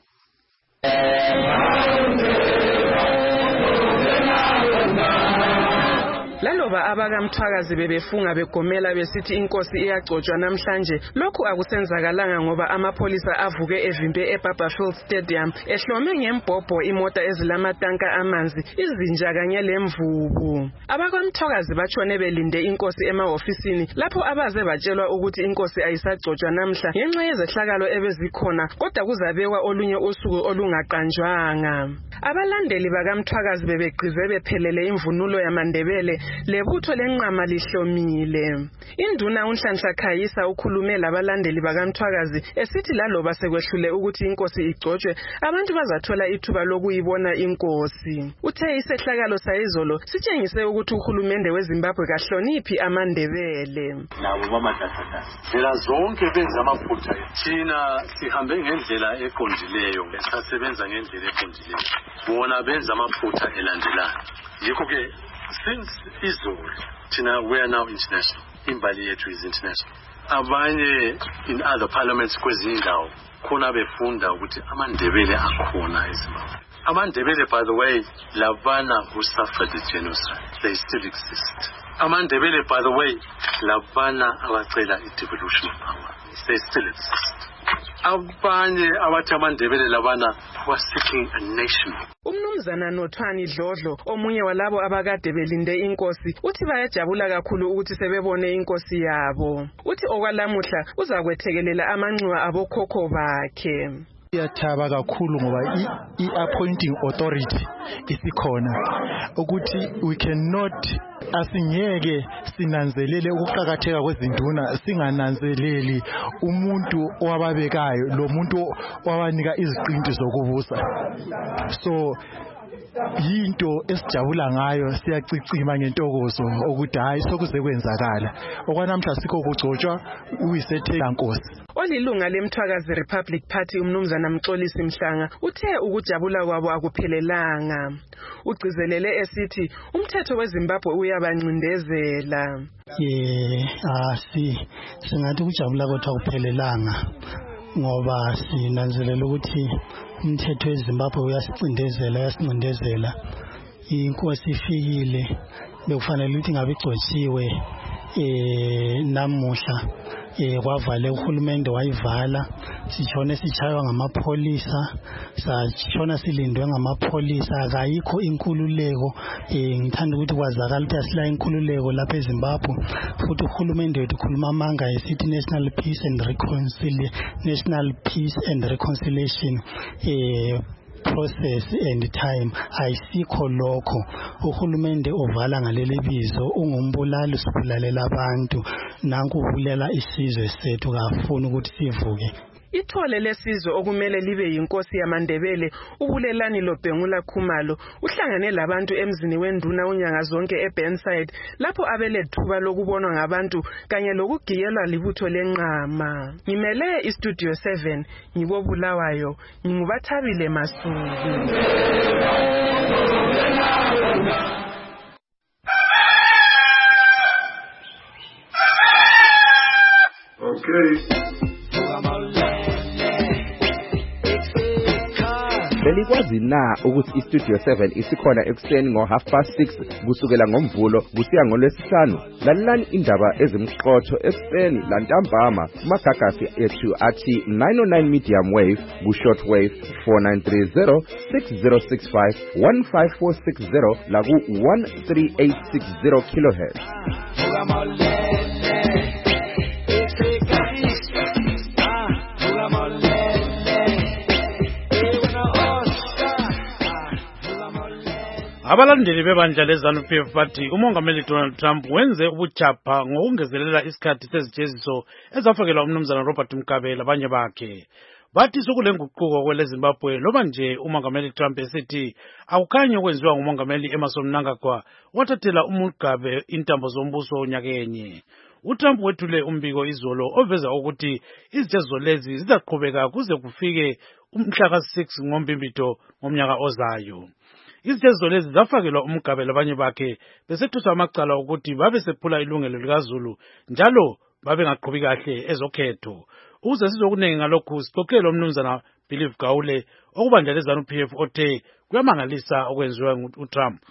Laloba abakamthwakazi bebefunga begomela besithi inkosi iyagcotshwa namhlanje, lokhu akusenzakalanga ngoba amapholisa avuke evimbe eBarberville Stadium ehlome ngembhobho imota ezilamatanka amanzi, izinja kanye lemvubu. Abakamthwakazi batshone belinde inkosi emahofisini lapho abaze batshelwa ukuthi inkosi ayisagcotshwa namhla ngenxa yezehlakalo ebezikhona, kodwa kuzabekwa olunye usuku olungaqanjwanga. Abalandeli bakamthwakazi bebegqize bephelele imvunulo yamaNdebele lebutho lenqama lihlomile. Induna uNhlanhla Khayisa ukhulume labalandeli bakamthwakazi esithi laloba sekwehlule ukuthi inkosi igcotshwe, abantu bazathola ithuba lokuyibona inkosi. Uthe isehlakalo sayizolo sitshengise ukuthi uhulumende weZimbabwe kahloniphi amaNdebele. Nabo bamatatata phela zonke benza amaphutha. Thina sihambe ngendlela eqondileyo, sasebenza ngendlela eqondileyo. Bona benza amaphutha elandelayo. Yikho-ke since izolo thina we are now international, imbali yethu is international. Abanye in other parliaments kwezinye indawo khona befunda ukuthi amaNdebele akhona eZimbabwe. AmaNdebele, by the way, labana who suffered the genocide, they still exist. AmaNdebele, by the way, labana abacela i-devolution of power, they still exist. Abanye abathi amaNdebele labana who are seeking a nation. Umnumzana Nothwani Dlodlo omunye walabo abakade belinde inkosi uthi bayajabula kakhulu ukuthi sebebone inkosi yabo. Uthi okwalamuhla uzakwethekelela amanxiwa abokhokho bakhe. Siyathaba kakhulu ngoba i-appointing authority isikhona ukuthi we cannot asingeke sinanzelele ukuqhakatheka kwezinduna singananzeleli umuntu owababekayo lo muntu owabanika iziqinti zokubusa. So yinto esijabula ngayo siyacicima ngentokozo ukuthi hayi sokuze kwenzakala okwanamhla sikho kugcotshwa uyisetheka Nkosi. Olilunga lemthwakazi Republic Party umnumzana Mxolisi Mhlanga uthe ukujabula kwabo akuphelelanga. Ugcizelele esithi umthetho weZimbabwe uyabancindezela. Singathi ukujabula kwethu akuphelelanga ngoba sinanzelela ukuthi umthetho weZimbabwe uyasicindezela. Inkosi ifikile bekufanele ukuthi ngabe igcotshiwe namuhla kwavala uhulumende wayivala sitshone sichaywa ngamapholisa satshona silindwe ngamapholisa akayikho inkululeko ngithanda ukuthi kwazakala ukuthi asila inkululeko lapha eZimbabwe futhi uhulumende wethu khuluma amanga esithi National Peace and Reconciliation process and time ayisikho lokho uhulumende ovala ngaleli bizo ungumbulali sibulalela abantu nanku ubulela isizwe sethu kafuna ukuthi sivuke. Ithole lesizwe okumele libe yinkosi yamaNdebele ubulelani loBhengula Khumalo uhlangane labantu emzini wenduna unyanga zonke eBenside lapho abelethuba lokubonwa ngabantu kanye lokugiyelwa libutho lenqama. Ngimele iStudio 7 ngibobulawayo ngingubathabile Masuku. Okay. Belikwazi na ukuthi iStudio 7 isikhona ekuseni ngo6:30 kusukela ngoMvulo kusiya ngoLwesihlanu. Lalelani indaba ezimqotho ekuseni lantambama kumagagasi ethu athi 909 medium wave ku-short wave 4930 6065 15460 la ku-13860 kilohertz. Abalandeli bebandla leZANU-PF bathi umongameli Donald Trump wenze ubuchapha ngokungezelela isikhathi sezijeziso ezafakelwa umnumzana Robert Mugabe labanye bakhe. Bathi sokulenguquko kweleZimbabwe loba nje umongameli Trump esithi akukhanye okwenziwa ngumongameli Emmerson Mnangagwa wathathela uMugabe intambo zombuso nyakenye. uTrump wethule umbiko izolo oveza ukuthi izijeziso lezi zizaqhubeka kuze kufike umhla ka6 ngoMbimbito ngomnyaka ozayo. Izijeziso lezi zafakelwa uMugabe labanye bakhe besethusa amacala ukuthi babe sephula ilungelo likaZulu njalo babe ngaqhubi kahle ezokhetho. Uze sizokunenge ngalokhu sixoxele umnumzana Believe Gawule okubandla leZANU-PF othe kuyamangalisa okwenziwa uTrump.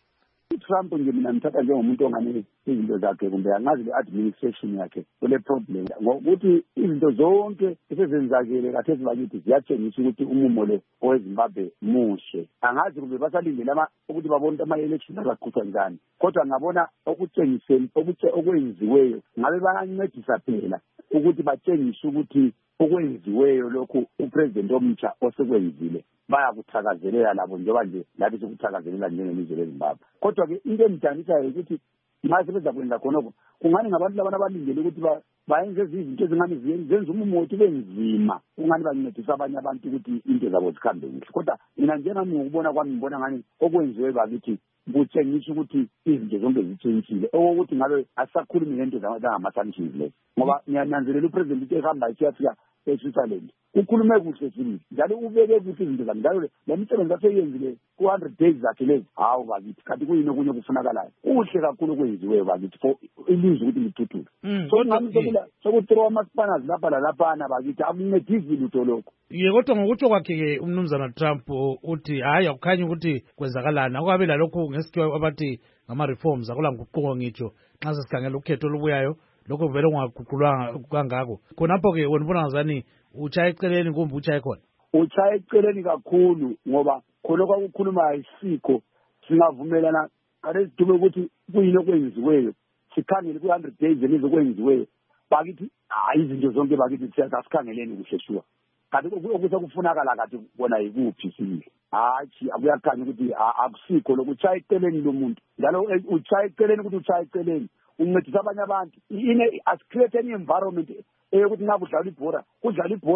uTrump nje mina ngithatha njengomuntu ongane izinto zakhe kumbe angazi le-administration yakhe kule problem ngokuthi izinto zonke esezenzakele kathesi bakithi ziyatshengisa ukuthi umumo le oweZimbabwe muhle. Angazi kumbe basalindele ukuthi babone ama-election azaqhutshwa njani, kodwa ngabona okutshengiseni okwenziweyo ngabe bayancedisa phela ukuthi batshengise ukuthi okwenziweyo lokhu upresident omtsha osekwenzile bayakuthakazelela labo njengoba nje lathi sokuthakazelela njengelizwe leZimbabwe. Kodwa-ke into engijanisayo ukuthi ma sebeza kwenza khonokho kungani ngabantu labana abalindele ukuthi bayenze izinto ezingani zenza umumothi benzima kungani bancedisa abanye abantu ukuthi into zabo zikhambe kuhle. Kodwa mina njengami ngokubona kwami ngibona ngani okwenziwe bakithi kutshengisa ukuthi izinto zonke zitshintshile okokuthi ngabe asisakhulumi ngento zangama-sanctions lezo ngoba ngiyananzelela upresident ehamba esiyafika eSwitzerland ukhulume kuhle sibili njalo ubeke kuhle izinto zami njalo le misebenzi aseyenzile ku-100 days zakhe lezi hawu bakithi kanti kuyini okunye kufunakalayo kuhle kakhulu okwenziweyo bakithi for ilizwe ukuthi lithuthuke. So ngami sokuthrowa ama-spanners lapha lalaphana bakithi akuncedisi lutho lokho. Ye kodwa ngokutsho kwakhe-ke umnumzana Trump uthi hayi akukhanye ukuthi kwenzakalani akukabe lalokhu ngesikhiwa abathi ngama-reforms akulanguquko ngitsho nxa sesikhangela ukhetho olubuyayo lokho vele ungaguqulwanga kangako. Khonapho-ke wena ubona ngazani utshaya eceleni kumbe utshaye khona? Utshaya eceleni kakhulu ngoba khona kwakukhuluma ayisikho singavumelana ngalezithume ukuthi kuyini okwenziweyo sikhangele ku-100 days elizokwenziweyo bakithi hayi izinto zonke bakithi asikhangeleni kuhle shuwa kanti okusakufunakala kade bona yikuphi sibili hayi akuyakhanya ukuthi akusikho lokhu utshaya eceleni lomuntu njalo utshaya eceleni ukuthi utshaya eceleni uncedisa abanye abantu asicreate enye environment eyokuthi nxa kudlala ibhora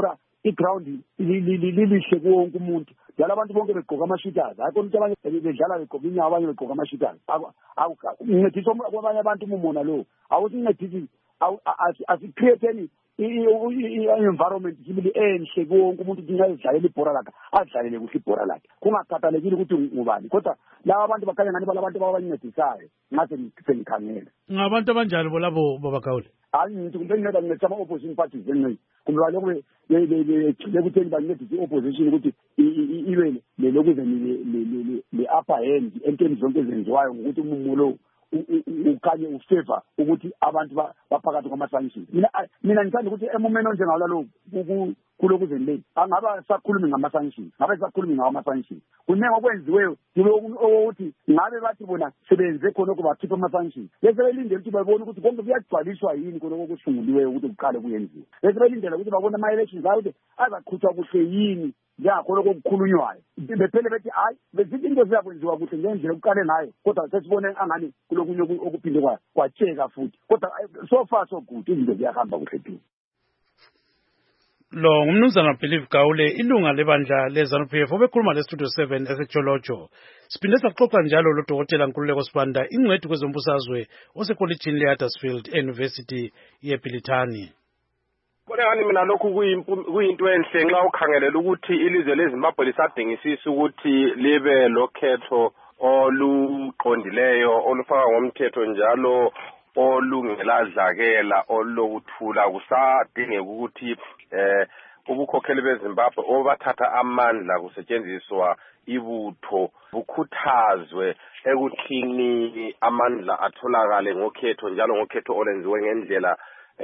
iground lilihle kuwo wonke umuntu njalo abantu bonke begqoka ama-shooters hayi khona ukuthi abanye bedlala begqoka inyawo abanye begqoka ama-shooters uncedisa kwabanye abantu umumona lowo awuthi uncedisi asi-create i-environment sibili enhle kuwonke umuntu ukuthi nxa edlalela ibhora lakhe adlalele kuhle ibhora lakhe kungakhathalekile ukuthi ngubani kodwa laba abantu bakhanya ngani balabantu babancedisayo nxa sengikhangela ngabantu abanjani bolabo babagawule hayi ngithi kumbe ngincedisa ama-opposition parties enqeni kumbe balokhu bekutheni bancedise i-opposition ukuthi ibe lokuze le-upper hand entweni zonke ezenziwayo ngokuthi umumo lowo ukanye ufavor ukuthi abantu baphakathi kwama-sanctions mina ngithanda ukuthi emumeni onjengawula lo kulokuze leli angaba sakhulumi ngama-sanctions ngabe sakhulumi ngama-sanctions kunenge okwenziweyo kube ukuthi ngabe bathi bona sebenze khonokho bakhipha ama-sanctions bese belindele ukuthi babone ukuthi konke kuyagcwaliswa yini khonokho kusunguliweyo ukuthi kuqale kuyenziwe bese belindele ukuthi babone ama-elections ayo ukuthi azaqhutshwa kuhle yini njengakho lokho kukhulunywayo bephele bethi hayi bezithi into ziyakwenziwa kuhle ngendlela okuqale ngayo kodwa sesibone angani kulokunye okuphinde kwatsheka futhi kodwa so far so good izinto ziyahamba kuhle tu lo ngumnumzana Believe Gawule ilunga lebandla le-ZANU-PF obekhuluma le-Studio 7 esejolojo siphinde saxoxa njalo lo Dr. Nkululeko Sibanda ingcwethi kwezombusazwe osekolitshini le-Huddersfield e-University yeBilitani. Kodwa mina lokhu kuyinto enhle nxa ukhangelela ukuthi ilizwe leZimbabwe lisadingisisa ukuthi libe lokhetho oluqondileyo olufaka ngomthetho njalo olungeladlakela olokuthula kusadingeka ukuthi ubukhokheli beZimbabwe obathatha amandla kusetshenziswa ibutho bukhuthazwe ekuthini amandla atholakale ngokhetho njalo ngokhetho olenziwe ngendlela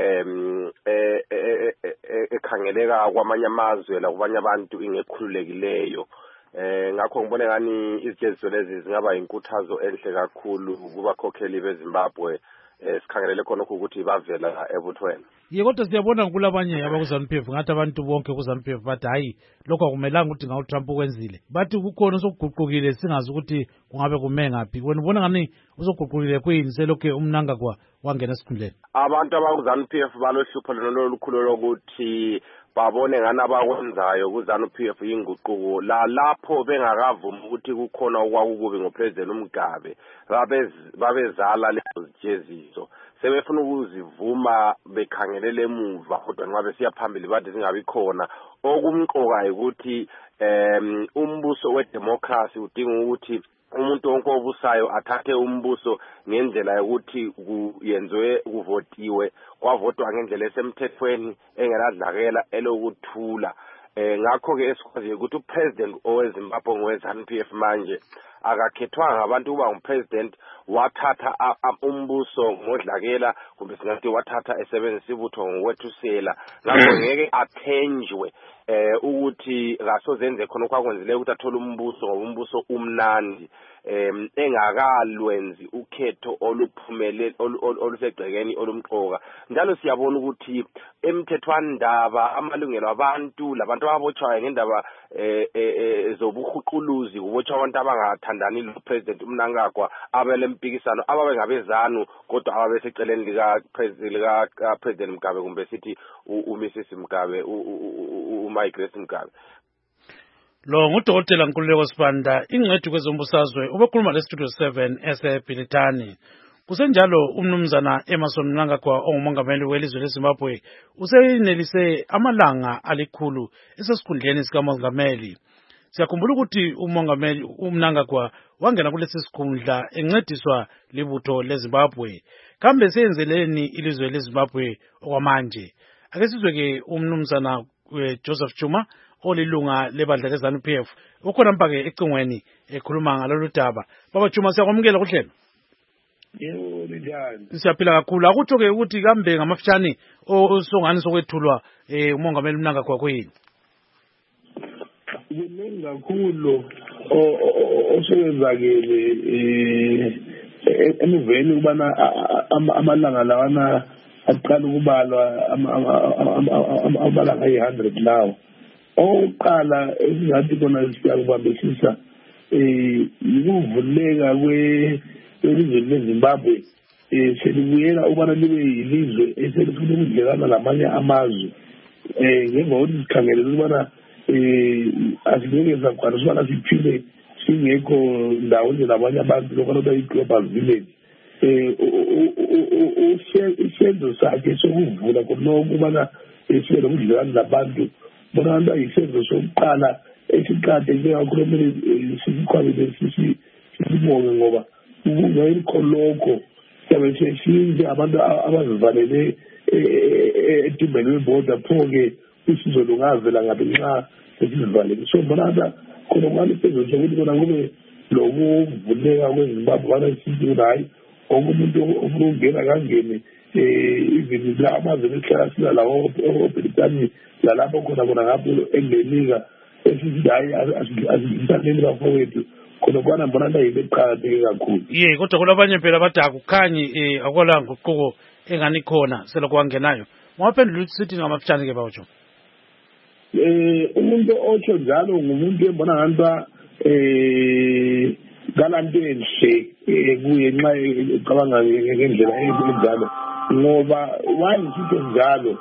ekhangeleka kwamanye amazwe la kubanye abantu ingekhululekileyo ngakho ngibone ngani izijeziso lezi zingaba inkuthazo enhle kakhulu kubakhokheli beZimbabwe sikhangelele khona ukuthi bavela ebuthweni. Kodwa siyabona kulabanye abaku-ZANU-PF ngathi abantu bonke ku-ZANU-PF bathi hayi lokho akumelanga ukuthi ngawu-Trump ukwenzile bathi kukhona osokuguqukile singazi ukuthi kungabe kume ngaphi wena ubona ngani usoguqukile kuyini selokhu umnangagwa wangena esikhundleni abantu abaku-ZANU-PF balohlupho lolukhulu lokuthi babone ngani abakwenzayo ku-ZANU-PF inguquko lapho bengakavumi ukuthi kukhona okwakukubi ngoPresident uMgabe babezala lezo zijeziso sebefuna ukuzivuma bekhangelele emuva kodwa nxa besiya phambili bathi zingabi khona okumqoka ukuthi umbuso wedemocracy udinga ukuthi umuntu wonke obusayo athathe umbuso ngendlela yokuthi kuyenziwe kuvotiwe kwavotwa ngendlela esemthethweni engeladlakela elokuthula ngakho ke esikwaziyo ukuthi upresident oweZimbabwe ngowe-ZANU-PF manje akakhethwanga abantu kuba ngupresident wathatha umbuso ngodlakela kumbe singathi wathatha esebenzisa ibutho ngokwethusela ngakho ngeke athenjwe ukuthi kasozenze khona okwakwenzileyo ukuthi athole umbuso ngoba umbuso umnandi engakalwenzi ukhetho oluphumelele olusegcekeni olumqoka njalo siyabona ukuthi emthethwandaba amalungelo abantu labantu ababotshwayo ngendaba zobuhuquluzi kubotshwa abantu abangathandani lo president uMnangagwa abelempikisano ababengabezanu kodwa ababeseceleni lika president Mugabe kumbe sithi uMrs Mugabe uMigrace Mugabe. Lo nguDr. Nkululeko Sibanda ingcwethi kwezombusazwe ubekhuluma le-Studio 7 eseBilitani. Kusenjalo umnumzana Emmerson Mnangagwa ongumongameli welizwe leZimbabwe usenelise amalanga alikhulu esesikhundleni sikamongameli. Siyakhumbula ukuthi umongameli uMnangagwa wangena kulesi sikhundla encediswa libutho leZimbabwe. Kambe seyenzeleni ilizwe leZimbabwe okwamanje? Ake sizwe ke umnumzana Joseph Chuma olilunga lebandla le-ZANU-PF ukhona mpake ecingweni ekhuluma ngalolu daba. Baba Chuma siyakwamukela kuhlelo. Yebo njani. Siyaphila kakhulu. Akutsho ke ukuthi kambe ngamafutshane osongani sokwethulwa umongameli Mnangagwa kuyini? Kuningi kakhulu osenzakele emuveni kubana amalanga lawana aqala ukubalwa amalanga ayi-100 lawo. Oqala esingathi kona siyakubambisisa yikuvuleka kwelizwe leZimbabwe selibuyela ukubana libe yilizwe eselifuna ukudlelana lamanye amazwe njengokuthi sikhangele ukubana asingeke sakwanisa ukubana siphile singekho ndawonye nabanye abantu lokho yi-global village. Isenzo sakhe sokuvula kunokubana sibe nobudlelwane nabantu bona abantu ayisenzo sokuqala esiqade njengakho kumele sikhwabile sibonge ngoba kungekho lokho siyabe seshinze abantu abazivalele etimbeni weboda pho-ke usizo lungavela ngabe nxa sesizivalele. So mbona khona kwani isenzo sokuthi kona kube lokuvuleka kwezimbabwe bana sithi hayi onke umuntu ofuna ukungena kangene even la amazwe esihlala sila lawo eBritani lalapho khona ngapho eMelika esithi hayi asisaneni bafowethu khona kwana mbona yinto eqakatheke kakhulu. Kodwa kulabanye phela bathi akukhanyi akwala nguquko engani khona selokhu wangenayo. Ngawaphendula ukuthi sithi ngamafitshane ke bawutsho. Umuntu otsho njalo ngumuntu embona ngani galanto enhle kuye nxa ecabanga ngendlela enjalo ngoba wayisitho njalo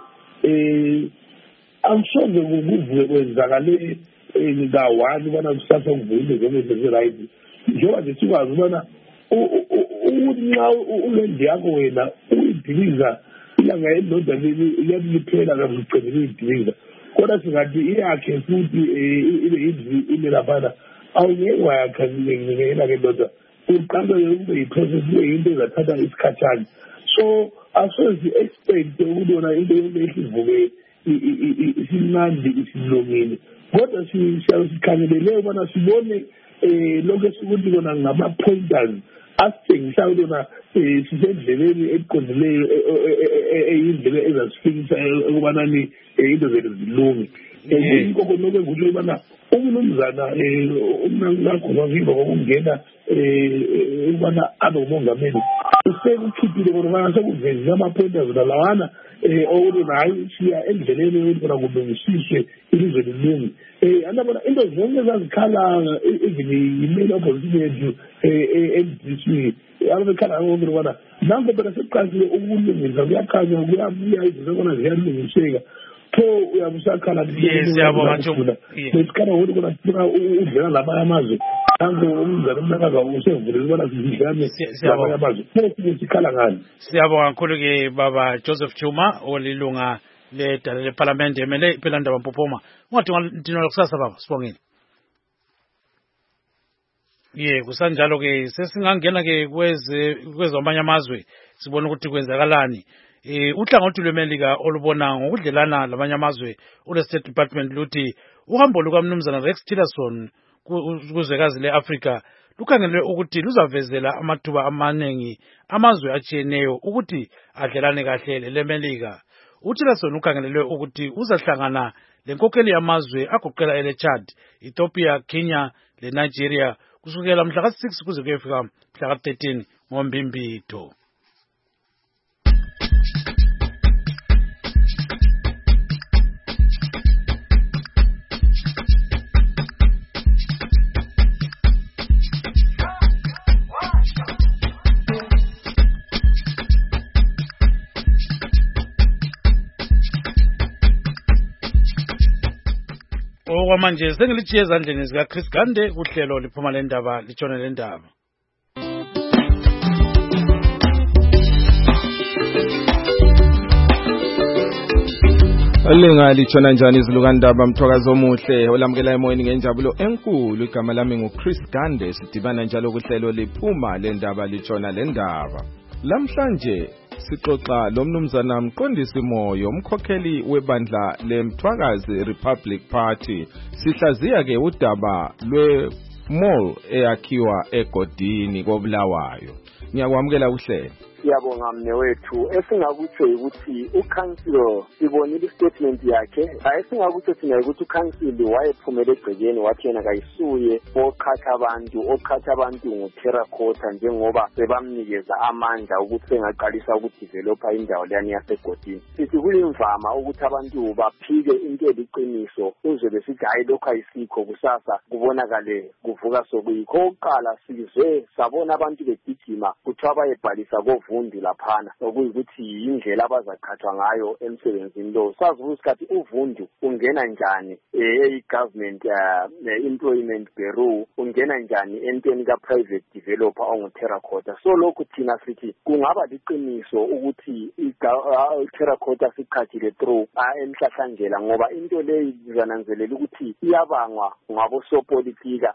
angisoze kuvuke kwenzakale ngawani ubona kusasa kuvule zonke right njengoba nje sikwazi ubona ukuthi nxa ulendi yakho wena uyidiliza ilanga elilodwa liyaphela kakuqedile uyidiliza kodwa singathi iyakhe futhi ibe laphana awungeke wayakhangela ke ndoda uqala ube yiprocess into ezathatha isikhathana. So asozi expect ukubona into esivuke isimnandi isilungile kodwa sikhangelele ubona sibone lokho esikuthi kona ngama-pointers asitshengisa ukubona sisendleleni eqondileyo eyindlela ezasifikisa ukubanani into zethu zilunge. Yikho konke ukuthi ubana umnumzana umnakhona ngiba kokungena ubana abe umongameli usekukhiphile kodwa sekuvezile ama-pointers lawana okuthi hayi siya endleleni yokuthi kulungisiswe ilizwe lilunge. Andabona into zonke ezazikhala even yimele opposition yethu e-NDC ababekhala ngokuthi ubana nango phela sekuqalisile ukulungisa kuyakhanya kuyabuya izinto khona ziyalungiseka pho uyabusakhala lesikhala ukuthi kona sifuna udlela lamanye amazwe nango umzana umnakaza usevulele ubona sidlelane lamanye amazwe pho sikhala ngani. Siyabonga kakhulu-ke baba Joseph Chuma olilunga ledala lephalamende emele phela ndaba Mpophoma. Ungadinga kusasa baba sibongile. Kusanjalo-ke sesingangena-ke kwezamanye amazwe sibone ukuthi kwenzakalani. Uhlangothi lweMelika olubona ngokudlelana lamanye amazwe ule-State Department luthi uhambo lukaMnumzana Rex Tillerson kuzwekazi le-Afrika lukhangelwe ukuthi luzavezela amathuba amaningi amazwe atshiyeneyo ukuthi adlelane kahle le-Melika. uTillerson ukhangelelwe ukuthi uzahlangana lenkokheli yamazwe agoqela ele-Chad, Ethiopia, Kenya le-Nigeria kusukela mhla ka-6 kuze kuyefika mhla ka-13 ngoMbimbitho. Okwamanje sengilitshiye ezandleni zikaChris Gande kuhlelo liphuma lendaba litshone lendaba. Alinga litshona njani izilukandaba mthokazo omuhle olamukela emoyeni ngenjabulo enkulu. Igama lami nguChris Gande, sidibana njalo kuhlelo liphuma lendaba litshona lendaba. Lamhlanje sixoxa lomnumzana Mqondisi Moyo, umkhokheli webandla leMthwakazi Republic Party. Sihlaziya ke udaba lwe-mall eyakhiwa egodini koBulawayo. Ngiyakwamukela uhlelo. Siyabonga mnewethu. Esingakutsho ukuthi uCouncil sibonile istatement yakhe. Esingakutsho thina ukuthi uCouncil wayephumele egcekeni wathi yena kayisuye oqhatha abantu ngoterracotta njengoba sebamnikeza amandla ukuthi sengaqalisa ukudevelopa indawo leyani yasegodini. Sithi kuyimvama ukuthi abantu baphike into eliqiniso uze besithi hayi lokho ayisikho kusasa kubonakale kuvuka sokuyikho. Oqala sizwe sabona abantu begijima kuthiwa bayebhalisa uvundu laphana okuyikuthi indlela abazaqhathwa ngayo emsebenzini lo. Sazi ukuthi uvundu ungena njani government employment bureau, ungena njani entweni ka private developer onguTerracotta. So lokhu thina sithi kungaba liqiniso ukuthi iTerracotta siqhathile through emhlahlandlela, ngoba into leyi izananzelela ukuthi iyabangwa ngabosopolitika.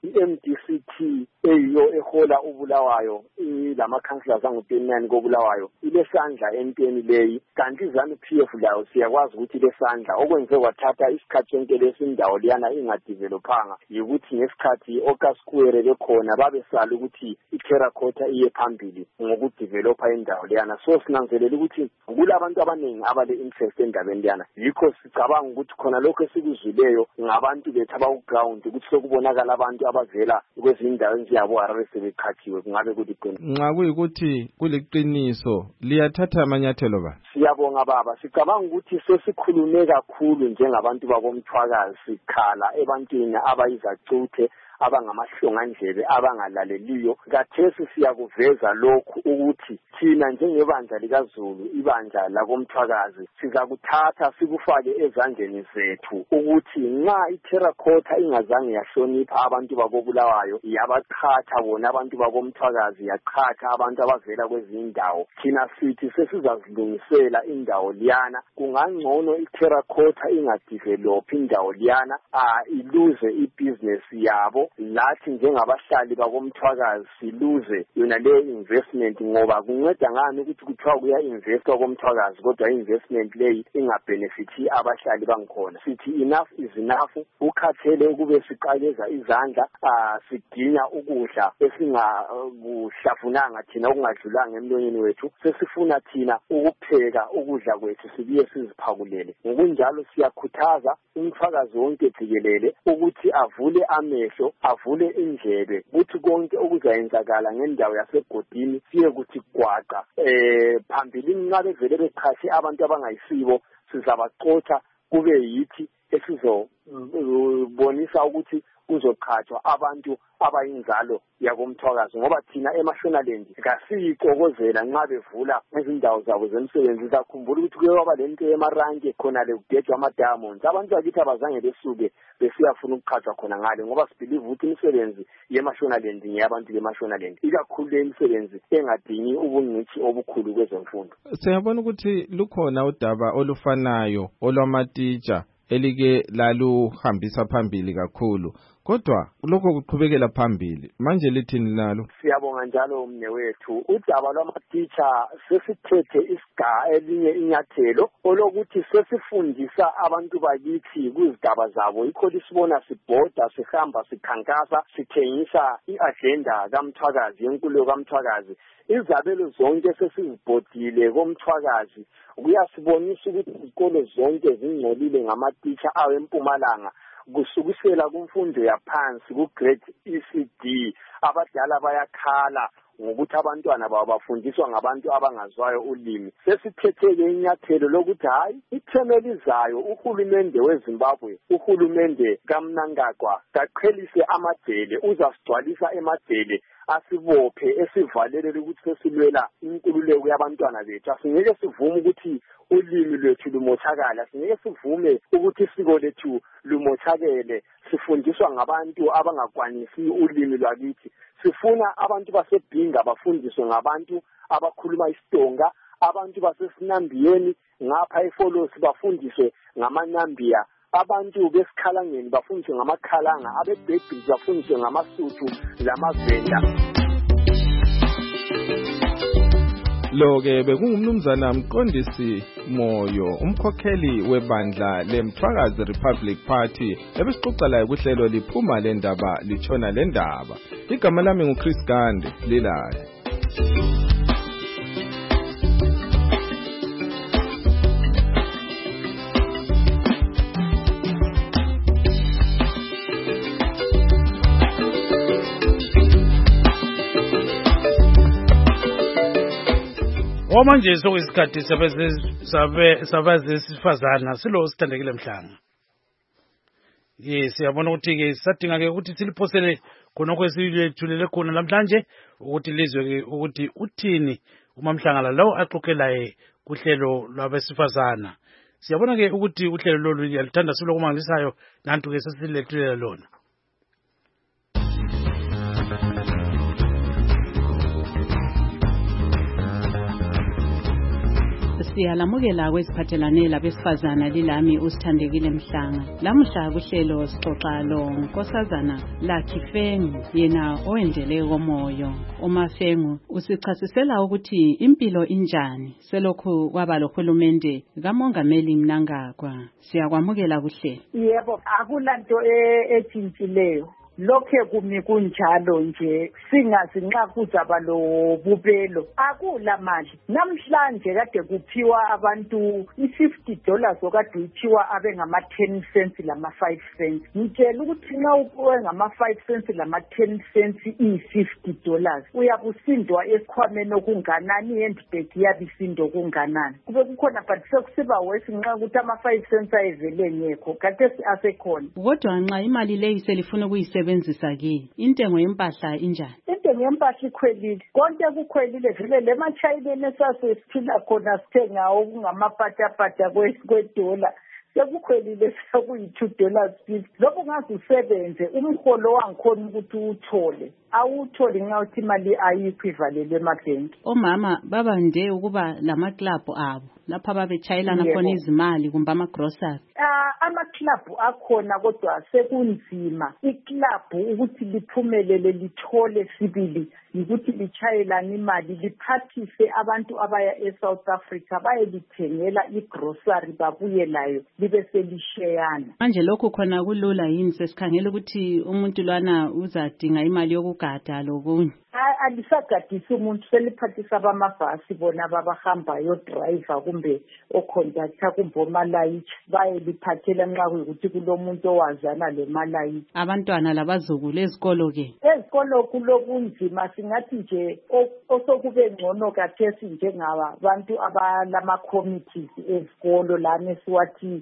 I-MDCT eyiyo ehola uBulawayo, lama councillors angu-29 koBulawayo, ilesandla entweni leyi, kanti iZANU-PF layo siyakwazi ukuthi lesandla okwenze kwathatha isikhathi sonke lesindawo liyana ingadevelophanga yikuthi ngesikhathi okaSquare bekhona babesala ukuthi iTerracotta iye phambili ngokudevelopa indawo liyana. So sinanzelela ukuthi kulabantu abaningi abale interest endabeni liyana, yikho sicabanga ukuthi khona lokho esikuzwileyo ngabantu bethu abaku-ground ukuthi sokubonakala abantu abavela kwezindawo eziyabo Harare sebeqhathiwe. Kungabe kuliqiniso? Nxa kuyikuthi kuliqiniso liyathatha amanyathelo ba? Siyabonga baba, sicabanga ukuthi sesikhulume kakhulu njengabantu bakomthwakazi, sikhala ebantwini abayizacuthe abangamahlongandlebe abangalaleliyo. Kathesi siyakuveza lokhu ukuthi thina njengebandla likaZulu, ibandla lakomthwakazi, sizakuthatha sikufake ezandleni zethu ukuthi nxa iTerracotta ingazange yahlonipha abantu bakoBulawayo, yabaqhatha bona abantu bakomthwakazi, yaqhatha abantu abavela kwezindawo, thina sithi sesizazilungisela indawo liyana. Kungangcono iTerracotta ingadevelop indawo liyana, iluze ibhizinesi yabo, lathi njengabahlali bakomthwakazi siluze yona leyo investment, ngoba kunceda ngani ukuthi kuthiwa kuya investwa komthwakazi kodwa investment leyi ingabenefithi abahlali bangikhona. Sithi enough is enough, ukhathele ukube siqaleza izandla, siginya ukudla esingakuhlafunanga thina okungadlulanga emlonyeni wethu, sesifuna thina ukupheka ukudla kwethu sibuye siziphakulele. Ngokunjalo siyakhuthaza umthwakazi wonke jikelele ukuthi avule amehlo, avule indlebe, ukuthi konke okuzayenzakala ngendawo yasegodini siye kuthi gwaqa. Phambilini nxa bevele beqhatshe abantu abangayisibo, sizabaqotha kube yithi esizobonisa ukuthi kuzoqhathwa abantu abayinzalo yakomthwakazi, ngoba thina eMashonaland kasiyixokozela nxa bevula izindawo zabo zemsebenzi. Sakhumbula ukuthi kuye kwaba lento emaranke khona le kudedwa ama-diamonds, abantu bakithi abazange besuke besiyafuna ukuqhathwa khona ngale, ngoba sibhilive ukuthi imisebenzi yeMashonaland ngeyabantu beMashonaland, ikakhulu le imisebenzi engadingi ubungcitshi obukhulu kwezemfundo. Siyabona ukuthi lukhona udaba olufanayo olwamatitsha elike laluhambisa phambili kakhulu, kodwa lokho kuqhubekela phambili. Manje lithini nalo? Siyabonga njalo mnewethu, udaba lwamatitsha sesithethe elinye inyathelo olokuthi sesifundisa abantu bakithi kuzigaba zabo. Yikho lisibona sibhoda, sihamba, sikhankasa, sithengisa i-agenda kaMthwakazi, yenkululeko kaMthwakazi. Izabelo zonke sesizibhodile komthwakazi, kuyasibonisa ukuthi izikolo zonke zingcolile ngamatitsha awempumalanga, kusukisela kumfundo yaphansi ku-grade ECD. Abadala bayakhala ngokuthi abantwana babo bafundiswa ngabantu abangazwayo ulimi. Sesithethe-ke inyathelo lokuthi hayi, ithemu elizayo uhulumende weZimbabwe, uhulumende kaMnangagwa, kaqhelise amadele, uzasigcwalisa emadele, asibophe, esivalele ukuthi sesilwela inkululeko yabantwana bethu. Asingeke sivume ukuthi ulimi lwethu lumothakala, asingeke sivume ukuthi isiko lethu lumothakele, sifundiswa ngabantu abangakwanisi ulimi lwakithi. Sifuna abantu baseBhinga bafundiswe ngabantu abakhuluma isiTonga, abantu baseSinambiyeni ngapha eFolosi bafundiswe ngamaNambia, abantu besikhalangeni bafundiswe ngamakhalanga, abeBhebhisi bafundiswe ngamasuthu lamaVenda. Lo-ke bekungumnumzana Mqondisi Moyo, umkhokheli webandla leMthwakazi Republic Party, ebesixoxa laye kuhlelo liphuma le ndaba litshona le ndaba. Igama lami nguChris Gande, lilaye. Manje sokuyisikhathi sabazesifazana silo sithandekile Mhlanga. Siyabona ukuthi ke sadinga ke ukuthi siliphosele khonokho esiyethulele khona namhlanje ukuthi lizwe ke ukuthi uthini uMamhlanga lawo axoxelaye kuhlelo lwabesifazana. Siyabona ke ukuthi uhlelo lolu yalithanda silokumangalisayo nantu ke sesilethile lona. Siyalamukela kweziphathelane labesifazana lilami uSithandekile Mhlanga. Lamuhla kuhlelo sixoxa lo Nkosazana Lucky Fengu yena owendele komoyo. uMafengu usichasisela ukuthi impilo injani selokhu kwaba lohulumende kaMongameli Mnangagwa. Siyakwamukela kuhlelo. Yebo, akulanto etshintshileyo. Lokhe kumi kunjalo nje singazi nxa kuzaba lo bubelo akula mali. Namhlanje kade kuphiwa abantu $50 okade uthiwa abe ngama 10 cents lama 5 cents. Ngitshela ukuthi nxa upuwe ngama 5 cents lama 10 cents $50 uyabusindwa esikhwameni okunganani handbag yabisindo kunganani. Kube kukhona but sekusiba wesi nxa ukuthi ama 5 cents ayevele ngekho kade asekhona. Kodwa nxa imali leyi selifuna ukuyisebenzisa ke intengo yempahla injani? Intengo yempahla ikhwelile. Konke kukhwelile vele le machayineni esasiphila khona sithenga okungamapatapata kwedola sekukhwelile sekuyi$2.50. Lokho ngaze usebenze umholo wangikhona ukuthi uthole awutholi nxa uthi imali ayikho ivalelwe emabhenki. Omama babande ukuba lama club abo lapha babechayelana khona izimali kumbe ama grocery. Ama club akhona kodwa sekunzima. Iclub ukuthi liphumelele lithole sibili ukuthi lichayelana imali liphathise abantu abaya eSouth Africa bayelithengela igrocery babuye layo libe selisheyana. Manje lokho khona kulula yini sesikhangela ukuthi umuntu lwana uzadinga imali yokugada lokunye? Alisagadisi umuntu seliphathisa abamabhasi bona babahambayo driver kumbe oconductor kumbe omalayithi bayeliphathela nxa kuyikuthi kulomuntu owazana lomalayithi. Abantwana labazukulu ezikolo ke? Ezikolo kulobunzima singathi nje osokube ngcono kathesi njengabantu abalama committees ezikolo lana esiwathi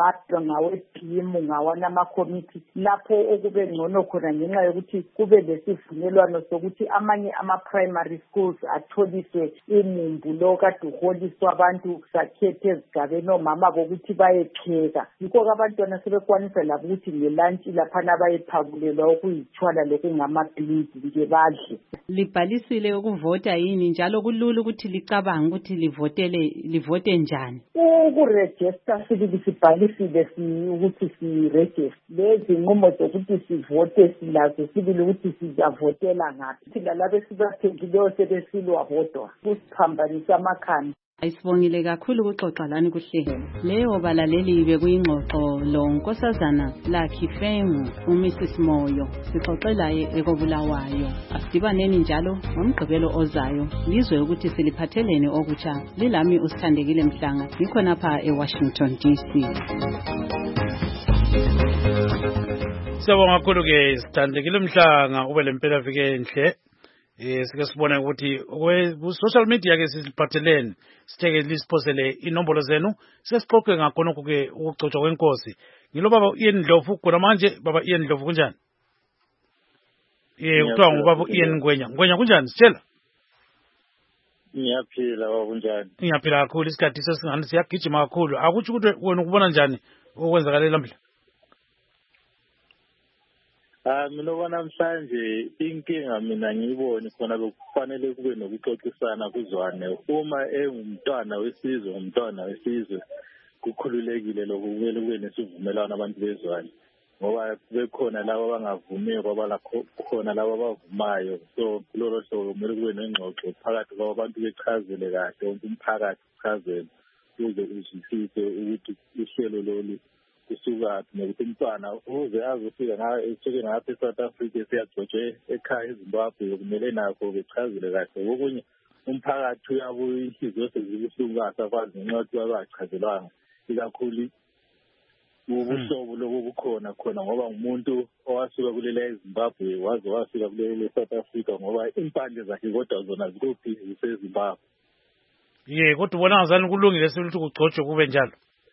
ngawe-team ngawana ama-committee lapho okube ngcono khona ngenxa yokuthi kube lesivumelwano sokuthi amanye ama-primary schools atholiswe imumbu lo kade uholiswa abantu sakhethe ezigabeni omama bokuthi bayepheka. Yikho abantwana sebekwanisa labo ukuthi ngelantshi laphana bayephakulelwa okuyithwala lokungamapliti nje badle. Libhalisile ukuvota yini njalo kulula ukuthi licabanga ukuthi livote njani? Ukuregister sibhalisile ukuthi siregister. Lezi nqumo zokuthi sivote silazo sibili ukuthi sizavotela ngaphi. Thina labe sibathengileyo sebesilwa bodwa kusiphambanisa amakhanda. Ayisibongile kakhulu ukuxoxa lani kuhlelo. Leyo balaleli bekuyingxoxo lo Nkosazana Lucky Fengu uMrs Moyo sixoxelaye ekobulawayo. Asidibaneni njalo ngomgqibelo ozayo lizwe ukuthi siliphathelene okutsha. Lilami uSithandekile Mhlanga ngikhona pha eWashington DC. Siyabonga kakhulu ke Sithandekile Mhlanga ube lempela vike enhle. Sike sibone ukuthi ku social media ke sisiphathelene sitheke lisiphosele inombolo zenu sesixoxe ngakhona ke ukugcotshwa kwenkosi. Ngilo baba Ian Ndlovu khona manje baba Ian Ndlovu kunjani? Kuthiwa ngubaba Ian Ngwenya kunjani sitshela? Ngiyaphila baba kunjani? Ngiyaphila kakhulu isikhathi sesingani siyagijima kakhulu. Akuthi ukuthi wena ukubona njani okwenzakala lamhla? Mina namhlanje inkinga mina ngiyibone khona bekufanele kube nokuxoxisana kuzwane. Uma engumntwana wesizwe umntwana wesizwe kukhululekile lokho kumele kube nesivumelwano abantu bezwane. Ngoba bekhona labo abangavumiyo kwaba khona labo abavumayo. So kulolo hlobo kumele kube nengxoxo phakathi kwabantu bechazele kahle wonke umphakathi uchazele ukuze uzwisise ukuthi uhlelo lolu kusuka nokuthi umntwana uze azofika esuke ngapha eSouth Africa siyagcotshwe ekhaya eZimbabwe kumele nakho bechazele kahle. Okunye umphakathi uyabuya inhliziyo sezibuhlungu asakwazi ngenxa yokuthi babachazelwanga ikakhulu ubuhlobo lobo bukhona khona ngoba umuntu owasuka kulela eZimbabwe waze wafika kulela eSouth Africa ngoba impande zakhe kodwa zona zikuphi ziseZimbabwe. Kodwa ubona ngazani kulungile ukuthi kugcotshwe kube njalo?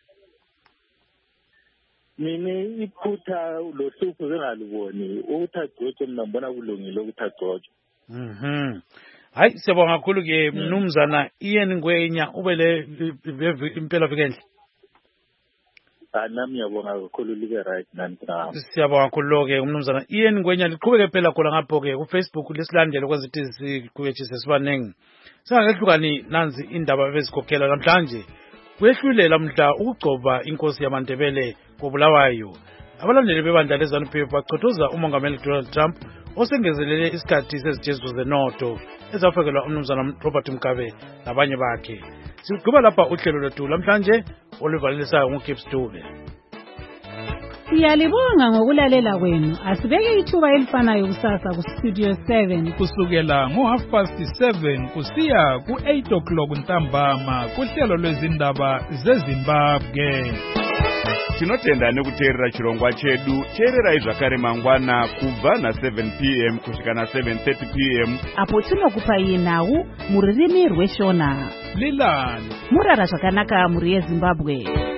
Mina iphutha lo hlupho bengaliboni ukuthi agcotshwe mina ngibona kulungile ukuthi agcotshwe. Hayi siyabonga kakhulu ke mnumzana Ian Ngwenya ubele impela vikehle. Nami yabonga kakhulu like right nanti. Siyabonga kakhulu ke umnumzana Ian Ngwenya liqhubeke phela khona ngapho ke ku Facebook lesilandele kwazithi sikuyethise sibanengi. Singakehlukani nanzi indaba bezikhokhela namhlanje. Kuyehlulela mhla ukugcoba inkosi yamaNdebele koBulawayo. Abalandeli bebandla leZANU-PF bachothoza umongameli Donald Trump osengezelele isikhathi sezijezo zenotho ezafakelwa umnumzana Robert Mugabe nabanye bakhe. Sigqiba lapha uhlelo lwethu namhlanje oluvalisayo nguGibbs Dube. Siyalibonga ngokulalela kwenu. Asibeke ithuba elifanayo kusasa ku Studio 7 kusukela ngo7:30 kusiya ku8 ntambama kuhlelo lwezindaba zeZimbabwe. Tinotenda nekuteerera chirongwa chedu cheererai zvakare mangwana kubva na7 p.m. kusvika na7:30 p.m. apo tinokupai nhau mururimi rweshona Lilani murara zvakanaka muri yeZimbabwe.